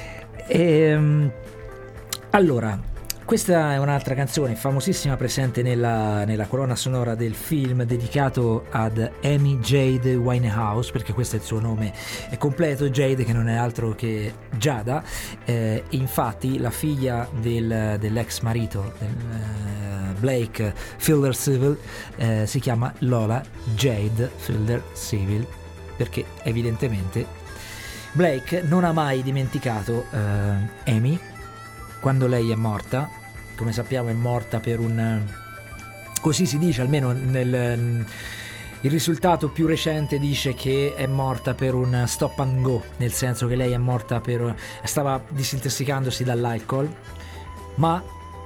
Allora, questa è un'altra canzone famosissima presente nella colonna sonora del film dedicato ad Amy Jade Winehouse, perché questo è il suo nome completo, Jade, che non è altro che Giada. Infatti la figlia dell'ex marito Blake Fielder Civil si chiama Lola Jade Fielder Civil, perché evidentemente Blake non ha mai dimenticato Amy. Quando lei è morta, come sappiamo è morta per così si dice, almeno il risultato più recente dice che è morta per un stop and go, nel senso che lei è morta stava disintossicandosi dall'alcol, ma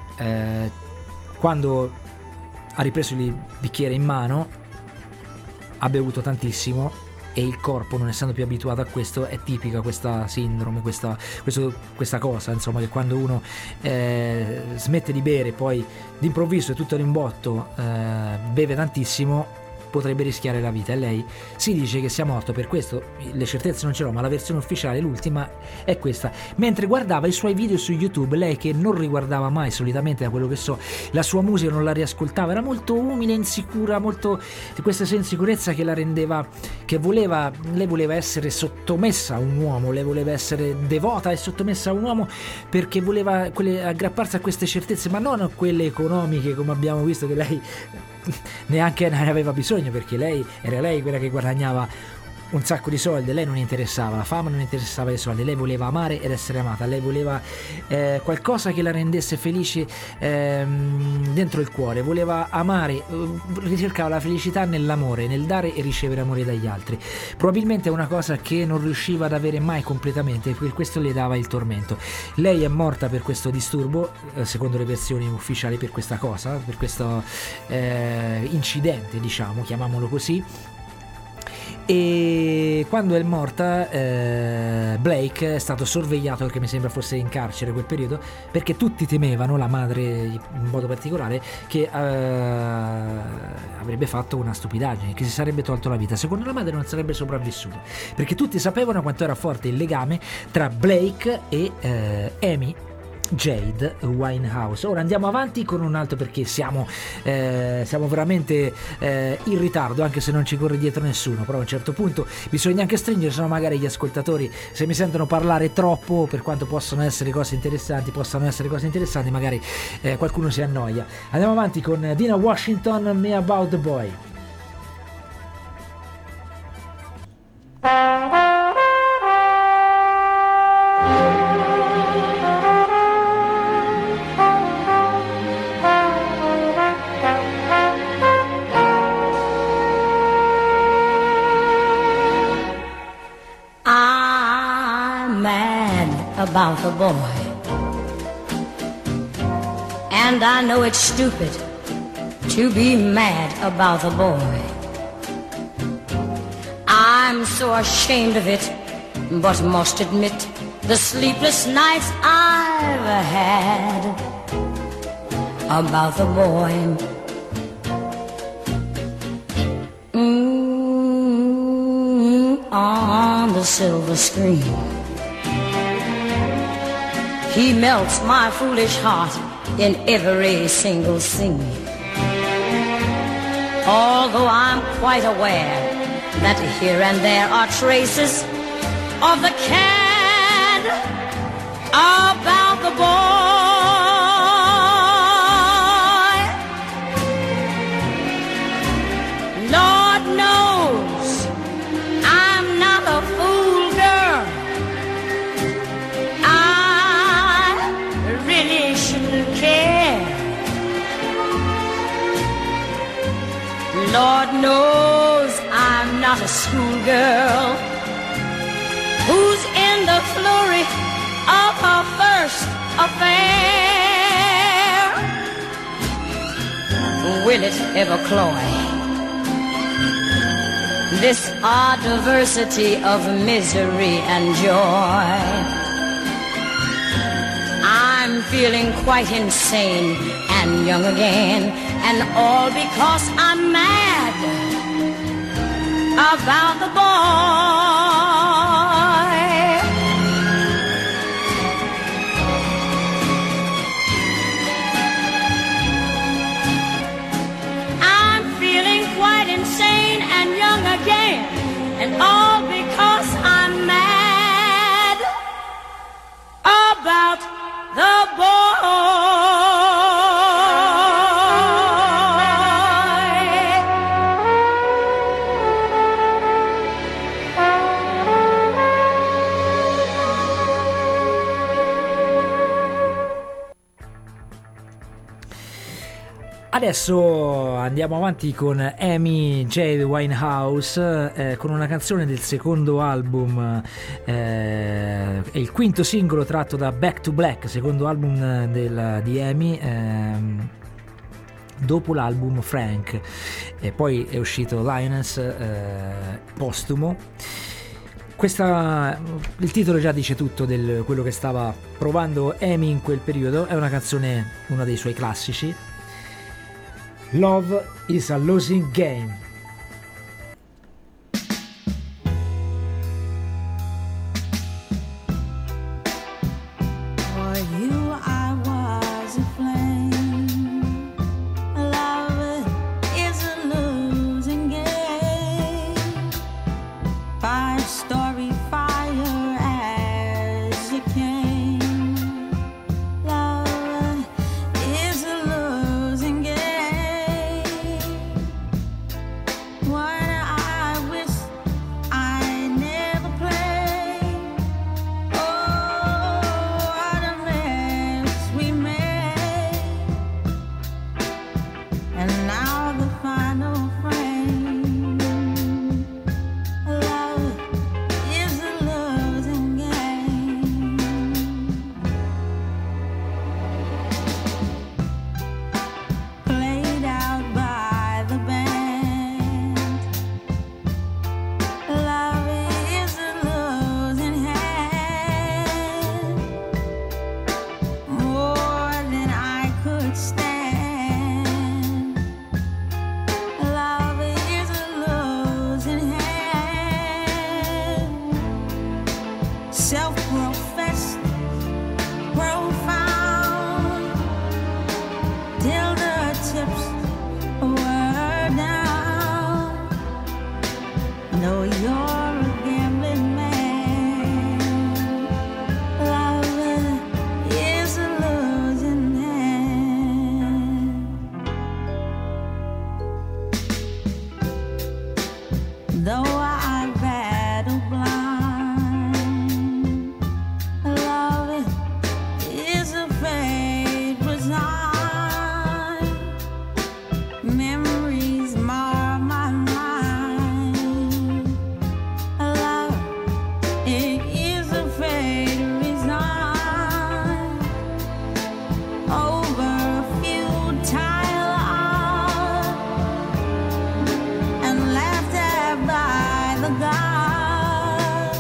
quando ha ripreso il bicchiere in mano ha bevuto tantissimo e il corpo, non essendo più abituato a questo, è tipica questa sindrome, questa cosa, insomma, che quando uno smette di bere, poi d'improvviso e tutto in botto beve tantissimo, potrebbe rischiare la vita. E lei si dice che sia morto per questo, le certezze non ce l'ho, ma la versione ufficiale, l'ultima, è questa. Mentre guardava i suoi video su YouTube, lei che non riguardava mai, solitamente da quello che so, la sua musica, non la riascoltava, era molto umile, insicura, molto di questa insicurezza che la rendeva, lei voleva essere sottomessa a un uomo, lei voleva essere devota e sottomessa a un uomo, perché voleva aggrapparsi a queste certezze, ma non a quelle economiche, come abbiamo visto che lei neanche ne aveva bisogno, perché era lei quella che guadagnava un sacco di soldi. Lei non interessava la fama, non interessava i soldi, lei voleva amare ed essere amata, lei voleva qualcosa che la rendesse felice dentro il cuore, voleva amare, ricercava la felicità nell'amore, nel dare e ricevere amore dagli altri. Probabilmente è una cosa che non riusciva ad avere mai completamente, per questo le dava il tormento. Lei è morta per questo disturbo, secondo le versioni ufficiali, per questa cosa, per questo incidente, diciamo, chiamiamolo così. E quando è morta Blake è stato sorvegliato, perché mi sembra fosse in carcere quel periodo, perché tutti temevano, la madre in modo particolare, che avrebbe fatto una stupidaggine, che si sarebbe tolto la vita. Secondo la madre non sarebbe sopravvissuto, perché tutti sapevano quanto era forte il legame tra Blake e Amy. Jade Winehouse. Ora andiamo avanti con un altro, perché siamo veramente in ritardo, anche se non ci corre dietro nessuno, però a un certo punto bisogna anche stringere, se no magari gli ascoltatori, se mi sentono parlare troppo, per quanto possano essere cose interessanti, magari qualcuno si annoia. Andiamo avanti con Dina Washington, Me About the Boy. About the boy, and I know it's stupid to be mad about the boy. I'm so ashamed of it, but must admit the sleepless nights I've had about the boy. On the silver screen, he melts my foolish heart in every single scene. Although I'm quite aware that here and there are traces of the cad about the boy. Lord knows I'm not a fool girl. Lord knows I'm not a schoolgirl who's in the flurry of her first affair. Will it ever cloy this odd diversity of misery and joy? I'm feeling quite insane and young again, and all because I'm mad about the boy. I'm feeling quite insane and young again, and all because I'm mad about the boy. Adesso andiamo avanti con Amy Jade Winehouse, con una canzone del secondo album, è il quinto singolo tratto da Back to Black, secondo album di Amy, dopo l'album Frank, e poi è uscito Lioness, postumo. Il titolo già dice tutto di quello che stava provando Amy in quel periodo. È una canzone, uno dei suoi classici. Love is a losing game. For you I was a flame. Love is a losing game. Five-story fire as you came. Love is a losing game. No, you're a gambling man. Love is a losing hand. Though I battle blind, love is a fate resigned. Memories mar my mind. Love, it is a fate resigned. Over a futile hour and laughed at by the gods.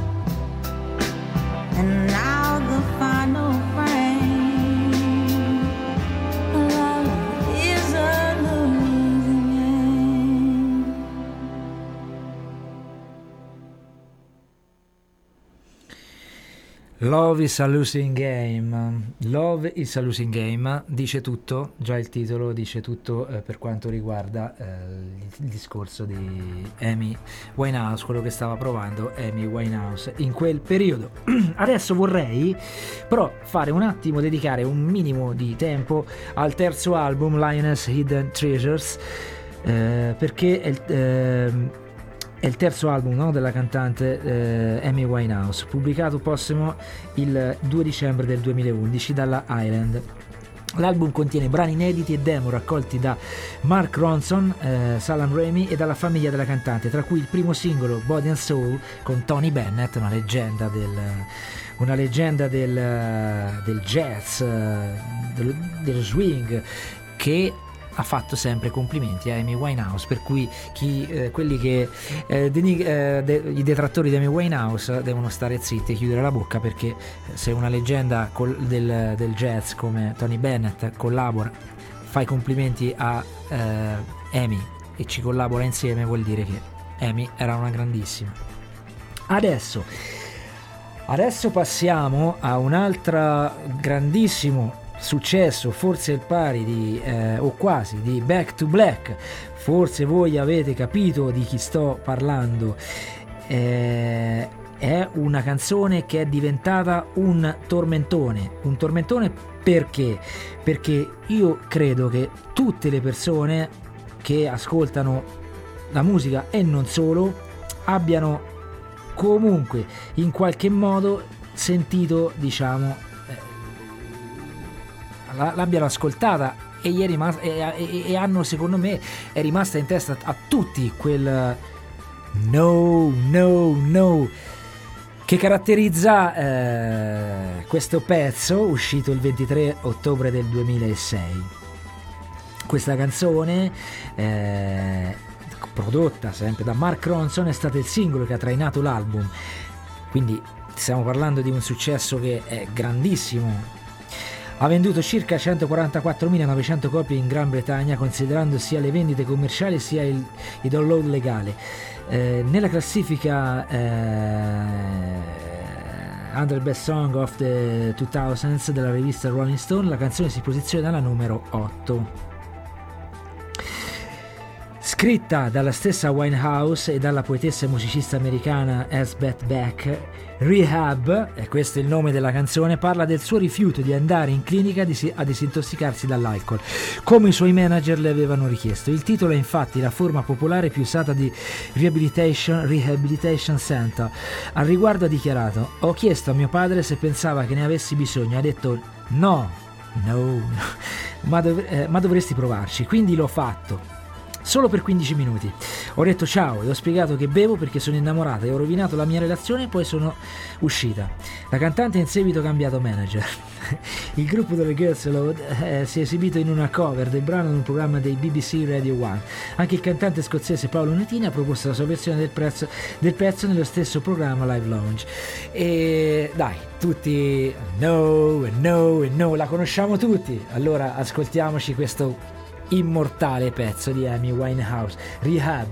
And now the final frame. Love is a losing game. Love is a losing game. Love is a losing game dice tutto, già il titolo dice tutto per quanto riguarda il discorso di Amy Winehouse, quello che stava provando Amy Winehouse in quel periodo. Adesso vorrei però fare un attimo, dedicare un minimo di tempo al terzo album, Lioness Hidden Treasures, perché è il terzo album, no, della cantante Amy Winehouse, pubblicato postumo il 2 dicembre del 2011 dalla Island. L'album contiene brani inediti e demo raccolti da Mark Ronson, Salaam Remi e dalla famiglia della cantante, tra cui il primo singolo Body and Soul con Tony Bennett, una leggenda del jazz, dello swing, che ha fatto sempre complimenti a Amy Winehouse, per cui quelli che i detrattori di Amy Winehouse devono stare zitti e chiudere la bocca, perché se una leggenda del jazz come Tony Bennett collabora, fa i complimenti a Amy e ci collabora insieme, vuol dire che Amy era una grandissima. Adesso passiamo a un altro grandissimo successo, forse il pari di o quasi di Back to Black. Forse voi avete capito di chi sto parlando. È una canzone che è diventata un tormentone perché io credo che tutte le persone che ascoltano la musica e non solo abbiano comunque in qualche modo sentito, diciamo, l'abbiano ascoltata e hanno, secondo me, è rimasta in testa a tutti quel no che caratterizza questo pezzo uscito il 23 ottobre del 2006. Questa canzone, prodotta sempre da Mark Ronson, è stata il singolo che ha trainato l'album, quindi stiamo parlando di un successo che è grandissimo. Ha venduto circa 144.900 copie in Gran Bretagna, considerando sia le vendite commerciali sia il download legale. Nella classifica 100 Best Song of the 2000s della rivista Rolling Stone, la canzone si posiziona alla numero 8. Scritta dalla stessa Winehouse e dalla poetessa e musicista americana Elsbeth Beck, Rehab, e questo è il nome della canzone, parla del suo rifiuto di andare in clinica a disintossicarsi dall'alcol, come i suoi manager le avevano richiesto. Il titolo è infatti la forma popolare più usata di Rehabilitation Center. Al riguardo ha dichiarato: ho chiesto a mio padre se pensava che ne avessi bisogno, ha detto no, ma dovresti provarci, quindi l'ho fatto. Solo per 15 minuti. Ho detto ciao e ho spiegato che bevo perché sono innamorata e ho rovinato la mia relazione e poi sono uscita. La cantante in seguito ha cambiato manager. Il gruppo delle Girls Aloud si è esibito in una cover del brano in un programma dei BBC Radio 1. Anche il cantante scozzese Paolo Nutini ha proposto la sua versione del pezzo nello stesso programma Live Lounge. E dai, tutti no, la conosciamo tutti. Allora ascoltiamoci questo immortale pezzo di Amy Winehouse, Rehab.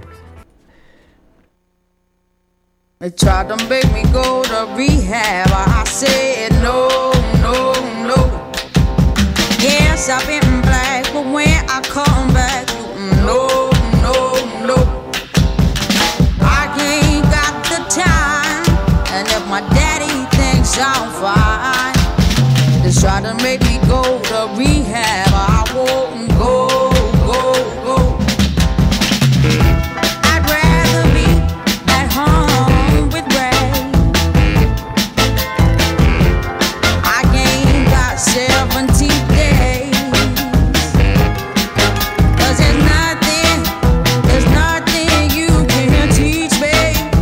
They tried to make me go to rehab. I said no. Yes, I've been black, but when I come back, no. I to rehab. I won't go, go, go. I'd rather be at home with Ray. I ain't got 70 days. 'Cause there's nothing you can teach me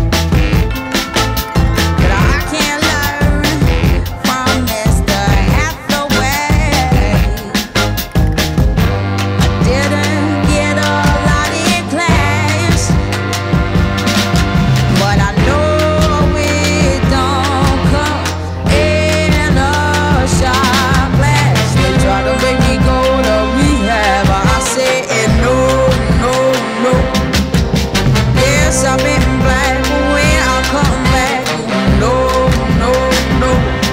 that I can't learn from Mr. Hathaway. I didn't get a lot in class, but I know it don't come in a shot glass. They try to make me go to rehab, I said no, no, no. Yes, I've been black, but when I come back, no, no, no.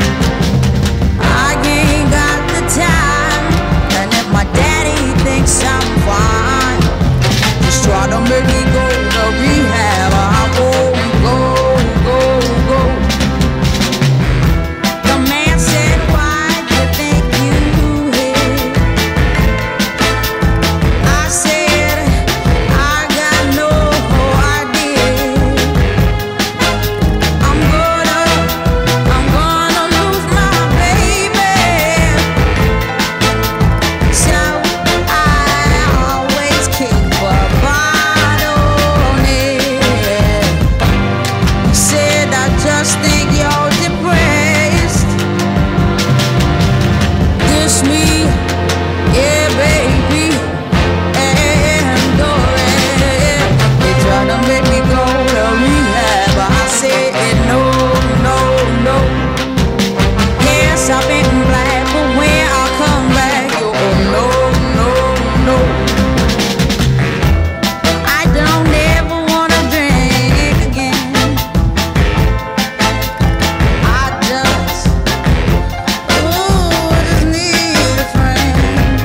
I ain't got the time, and if my daddy thinks I'm fine, just try to make me go to rehab. I won't go, go, go. The man said, why you think you hit? I said, I got no idea. I'm gonna lose my baby. So I always keep a bottle near. He said, I just think you're depressed. This me, yeah, baby, and go ahead. They try to make me go to rehab, I said no, no, no. Yes, I've been black, but when I come back, oh no, no, no. I don't ever wanna drink again. I just need a friend.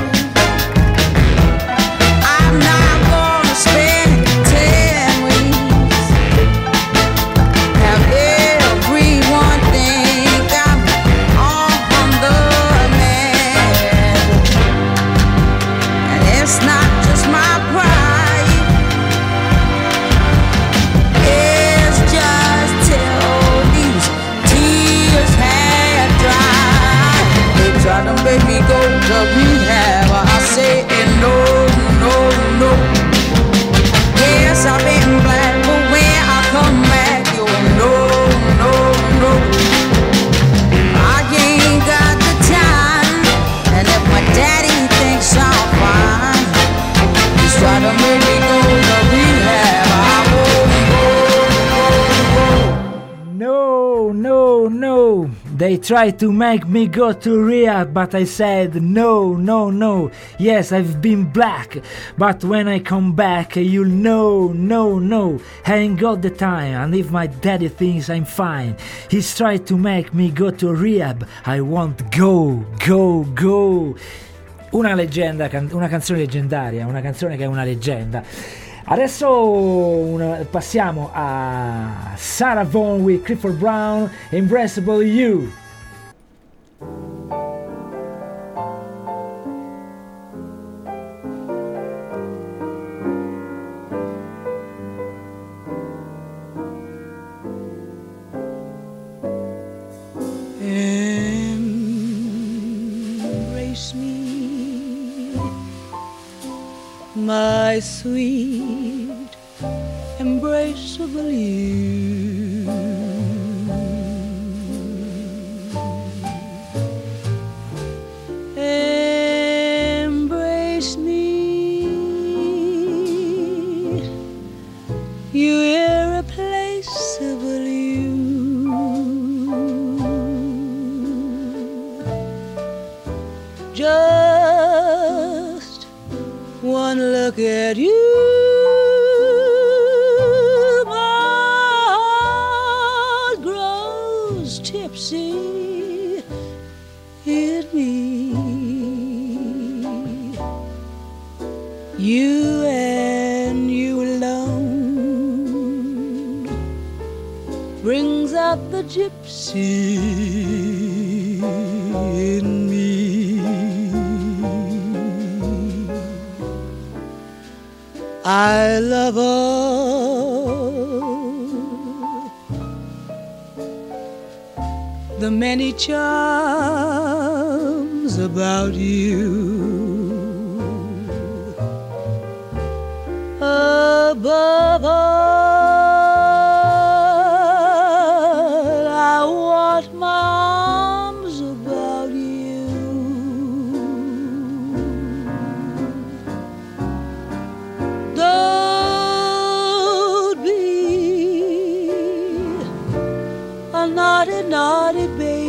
I'm not gonna spend 10 weeks. Have everyone think I'm on the man. And it's not just my pride. It's just till these tears had dried. They try to make me go to rehab. I say no, no, no. Yes, I've been black, but when I come back, you no, no, no. I ain't got the time, and if my daddy thinks I'm fine, he's trying to make me go to rehab. I won't go, go, go. No, no, no. They tried to make me go to rehab, but I said no, no, no. Yes, I've been black, but when I come back, you'll know, no, no. I ain't got the time, and if my daddy thinks I'm fine, he's tried to make me go to rehab. I won't go, go, go. Una leggenda, una canzone leggendaria, una canzone che è una leggenda. Adesso passiamo a Sarah Vaughan with Clifford Brown, Embraceable You. Embrace me, my sweet, embraceable you. Embrace me, you irreplaceable you. Just one look at you, my heart grows tipsy in me. You and you alone brings out the gypsy in me. I love all the many charms about you. Above all, I want my arms about you. Don't be a naughty, naughty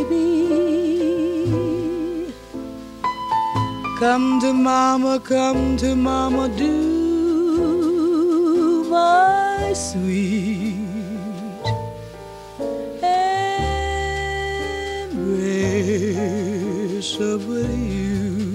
baby. Come to mama, do my sweet embrace of you.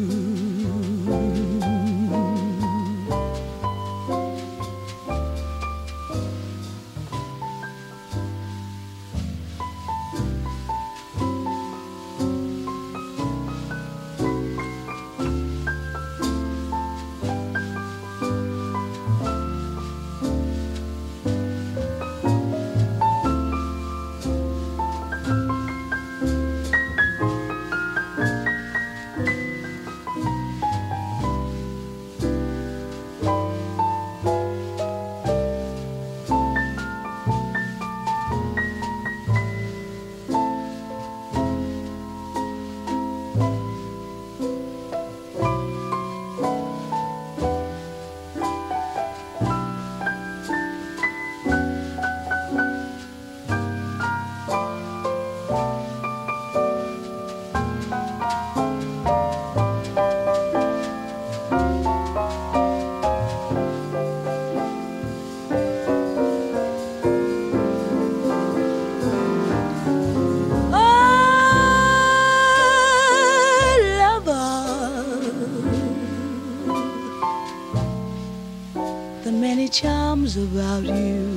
Charms about you.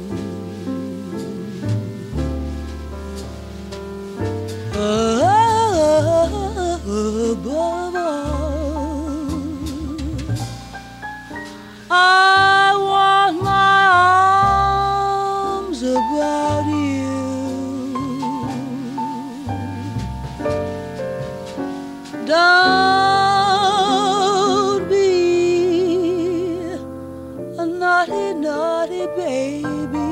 Above all, I want my arms about you. Don't be a naughty, naughty baby.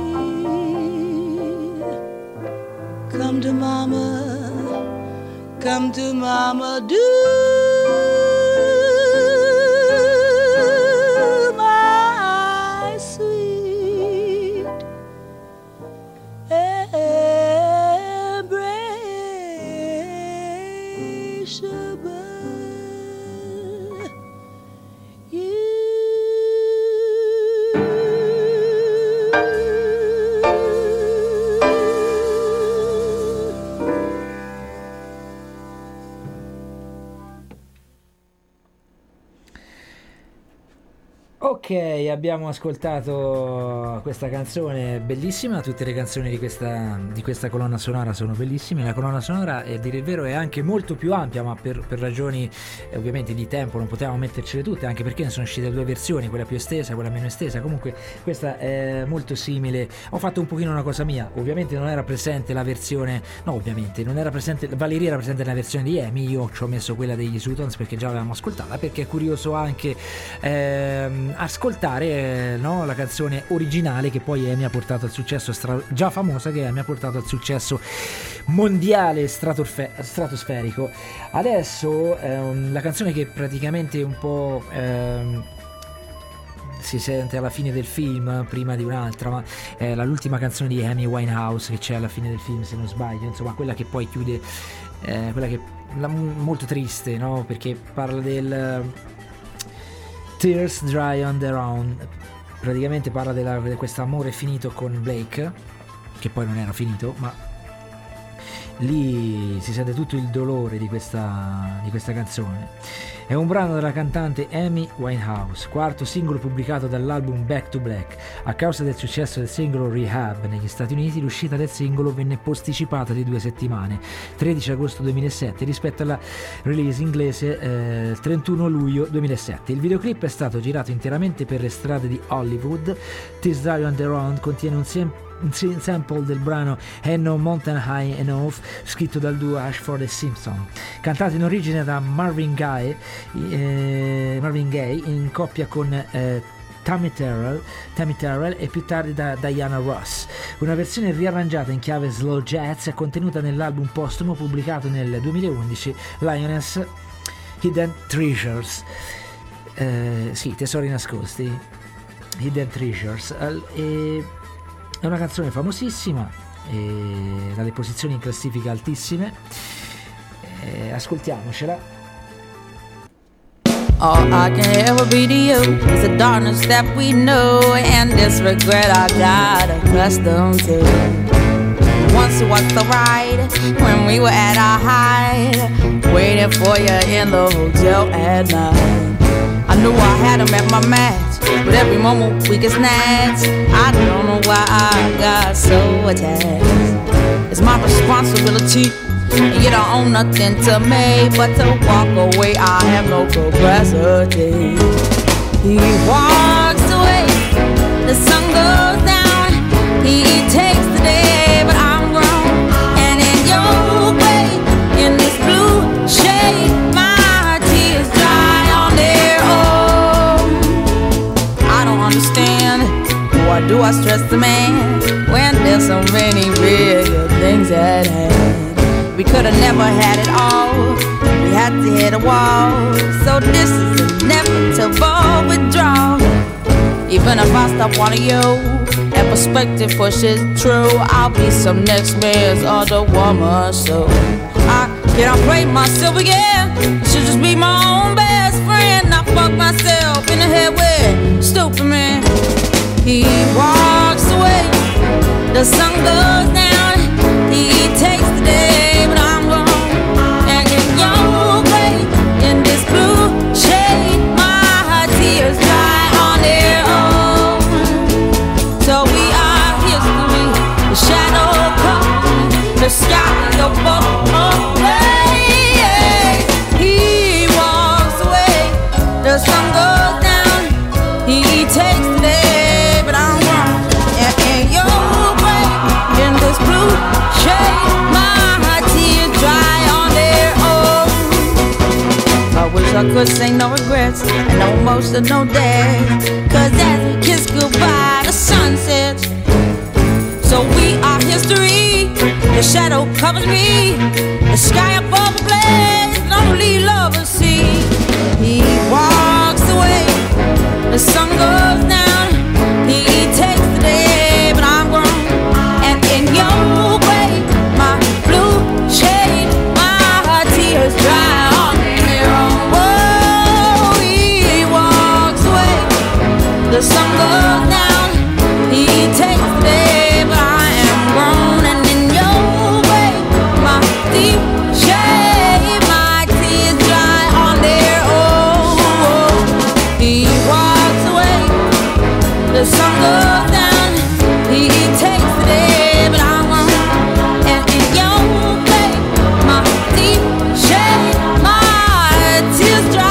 Come to mama, do my sweet embrace about you. Ok, abbiamo ascoltato questa canzone bellissima, tutte le canzoni di questa colonna sonora sono bellissime, la colonna sonora, a dire il vero, è anche molto più ampia, ma per ragioni ovviamente di tempo non potevamo mettercele tutte, anche perché ne sono uscite due versioni, quella più estesa e quella meno estesa. Comunque questa è molto simile. Ho fatto un pochino una cosa mia, ovviamente non era presente la versione, no ovviamente non era presente, Valeria era presente nella versione di Amy, io ci ho messo quella degli Sutons perché già l'avevamo ascoltata, perché è curioso anche ascoltare la canzone originale che poi mi ha portato al successo già famosa, che mi ha portato al successo mondiale stratosferico. Adesso la canzone che praticamente un po' si sente alla fine del film prima di un'altra, ma è l'ultima canzone di Amy Winehouse che c'è alla fine del film, se non sbaglio, insomma quella che poi chiude, quella che molto triste, no? Perché parla del Tears Dry on Their Own, praticamente parla di questo amore finito con Blake, che poi non era finito, ma lì si sente tutto il dolore di questa canzone. È un brano della cantante Amy Winehouse, quarto singolo pubblicato dall'album Back to Black. A causa del successo del singolo Rehab negli Stati Uniti, l'uscita del singolo venne posticipata di 2 settimane, 13 agosto 2007, rispetto alla release inglese 31 luglio 2007. Il videoclip è stato girato interamente per le strade di Hollywood. This Drive on the Round contiene un sample del brano Ain't No Mountain High Enough, scritto dal duo Ashford e Simpson, cantato in origine da Marvin Gaye in coppia con Tammy Terrell e più tardi da Diana Ross. Una versione riarrangiata in chiave slow jazz è contenuta nell'album postumo pubblicato nel 2011, Lioness Hidden Treasures. Sì, tesori nascosti, Hidden Treasures. È una canzone famosissima, dalle posizioni in classifica altissime. Ascoltiamocela. All I can ever be to you is the darkness that we know and this regret I got accustomed to. Once it was the ride when we were at our height, waiting for you in the hotel at night. I knew I had him at my match, but every moment we get snatched. I don't know why I got so attached. It's my responsibility, and you don't own nothing to me but to walk away. I have no capacity. He walks away, the sun goes down. He takes the day, but I'm grown. And in your way, in this blue shade, my tears dry on their own. I don't understand, why do I stress the man when there's so many real things at hand? We could've never had it all, we had to hit a wall. So this is inevitable withdrawal. Even if I stop wanting you and perspective pushes true, I'll be some next man's other woman. So I cannot play myself again, I should just be my own best friend. I fuck myself in the head with stupid man. He walks away, the sun goes down. He takes the day, but I'm gone. And in your way, in this blue shade, my tears dry on their own. So we are history, the shadow comes, the sky above away. He walks away, the sun goes down. He takes the day, but I'm gone. And in your way, in this blue shade, my tears dry on their own. I wish I could say no regrets and no emotional days, cause as we kiss goodbye, the sun sets. So we are history, the shadow covers me, the sky above the blaze, lonely lovers see. He walks away, the sun goes down. He takes the day, but I'm grown. And in your way, my blue shade, my tears dry on their own. Whoa, he walks away, the sun goes down. He takes the day, but I am grown. And in your way, my deep shade, my tears dry on their own. He walks away, the sun goes down. He takes the day, but I'm gone. And in your way, my deep shade, my tears dry.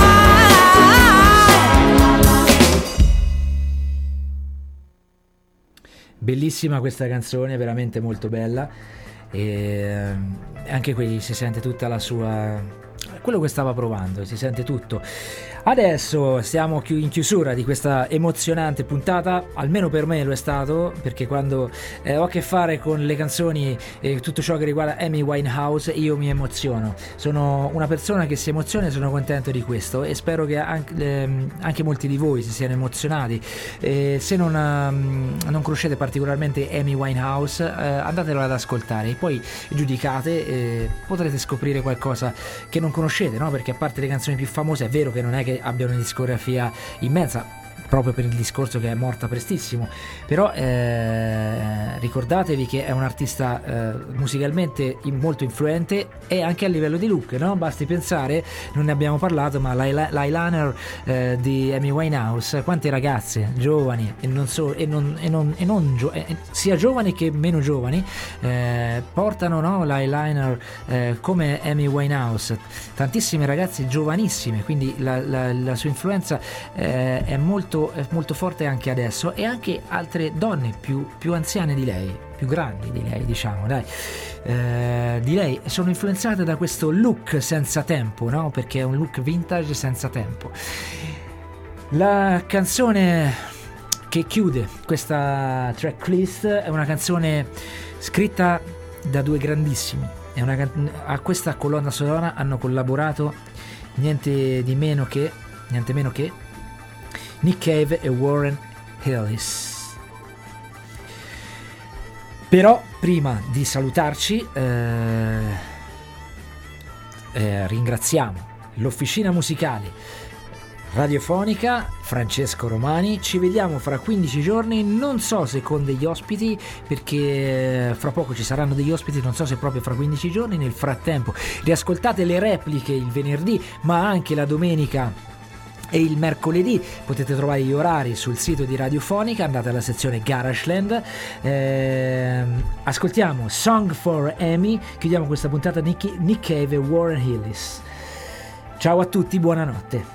Bellissima questa canzone, veramente molto bella. E anche qui si sente tutta la sua, quello che stava provando, si sente tutto. Adesso siamo in chiusura di questa emozionante puntata, almeno per me lo è stato, perché quando ho a che fare con le canzoni e tutto ciò che riguarda Amy Winehouse io mi emoziono. Sono una persona che si emoziona e sono contento di questo, e spero che anche molti di voi si siano emozionati. Se non conoscete particolarmente Amy Winehouse, andatelo ad ascoltare e poi giudicate, potrete scoprire qualcosa che non conoscete, no? Perché a parte le canzoni più famose, è vero che non è che abbia una discografia immensa, proprio per il discorso che è morta prestissimo, però ricordatevi che è un artista musicalmente molto influente e anche a livello di look, no? Basti pensare, non ne abbiamo parlato, ma l'eyeliner di Amy Winehouse, quante ragazze giovani e non so, sia giovani che meno giovani portano, no, l'eyeliner come Amy Winehouse, tantissime ragazze giovanissime, quindi la sua influenza è molto forte anche adesso, e anche altre donne più anziane di lei, più grandi di lei, diciamo, dai, di lei sono influenzate da questo look senza tempo, no? Perché è un look vintage senza tempo. La canzone che chiude questa tracklist è una canzone scritta da due grandissimi, a questa colonna sonora hanno collaborato niente meno che Nick Cave e Warren Ellis. Però prima di salutarci ringraziamo l'Officina Musicale Radiofonica, Francesco Romani. Ci vediamo fra 15 giorni, non so se con degli ospiti, perché fra poco ci saranno degli ospiti, non so se proprio fra 15 giorni. Nel frattempo riascoltate le repliche il venerdì, ma anche la domenica e il mercoledì. Potete trovare gli orari sul sito di Radiofonica, andate alla sezione Garageland. Ascoltiamo Song for Amy, chiudiamo questa puntata Nick Cave e Warren Ellis. Ciao a tutti, buonanotte.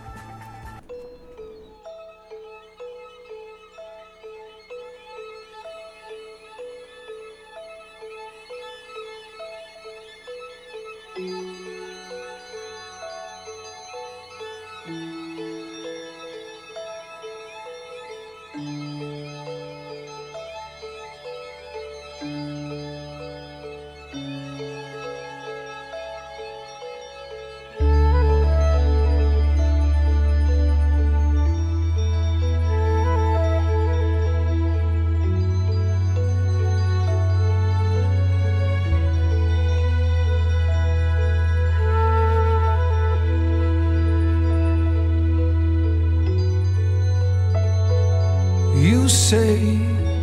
You say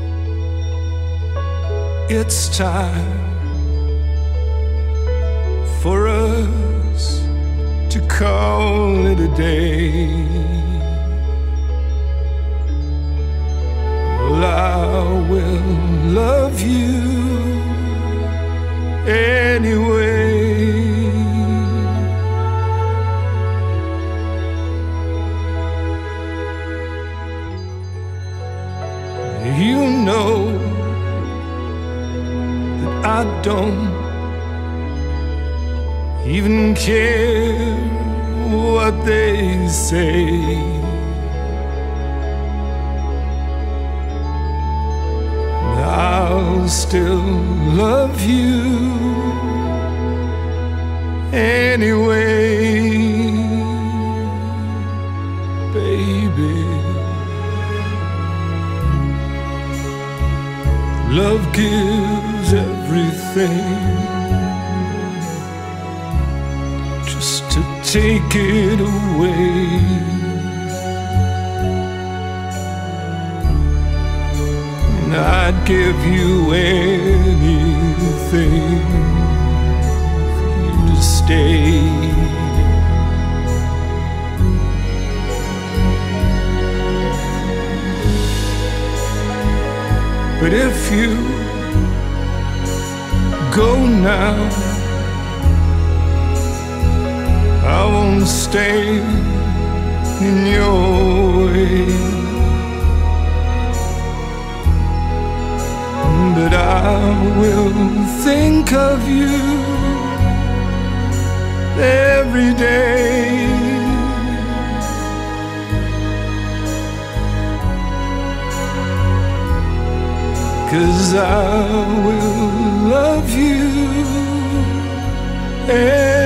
it's time for us to call it a day. Well, I will love you anyway. You know that I don't even care what they say. I'll still love you anyway, baby. Love gives everything, just to take it away. And I'd give you anything for you to stay. But if you go now, I won't stay in your way. But I will think of you every day. 'Cause I will love you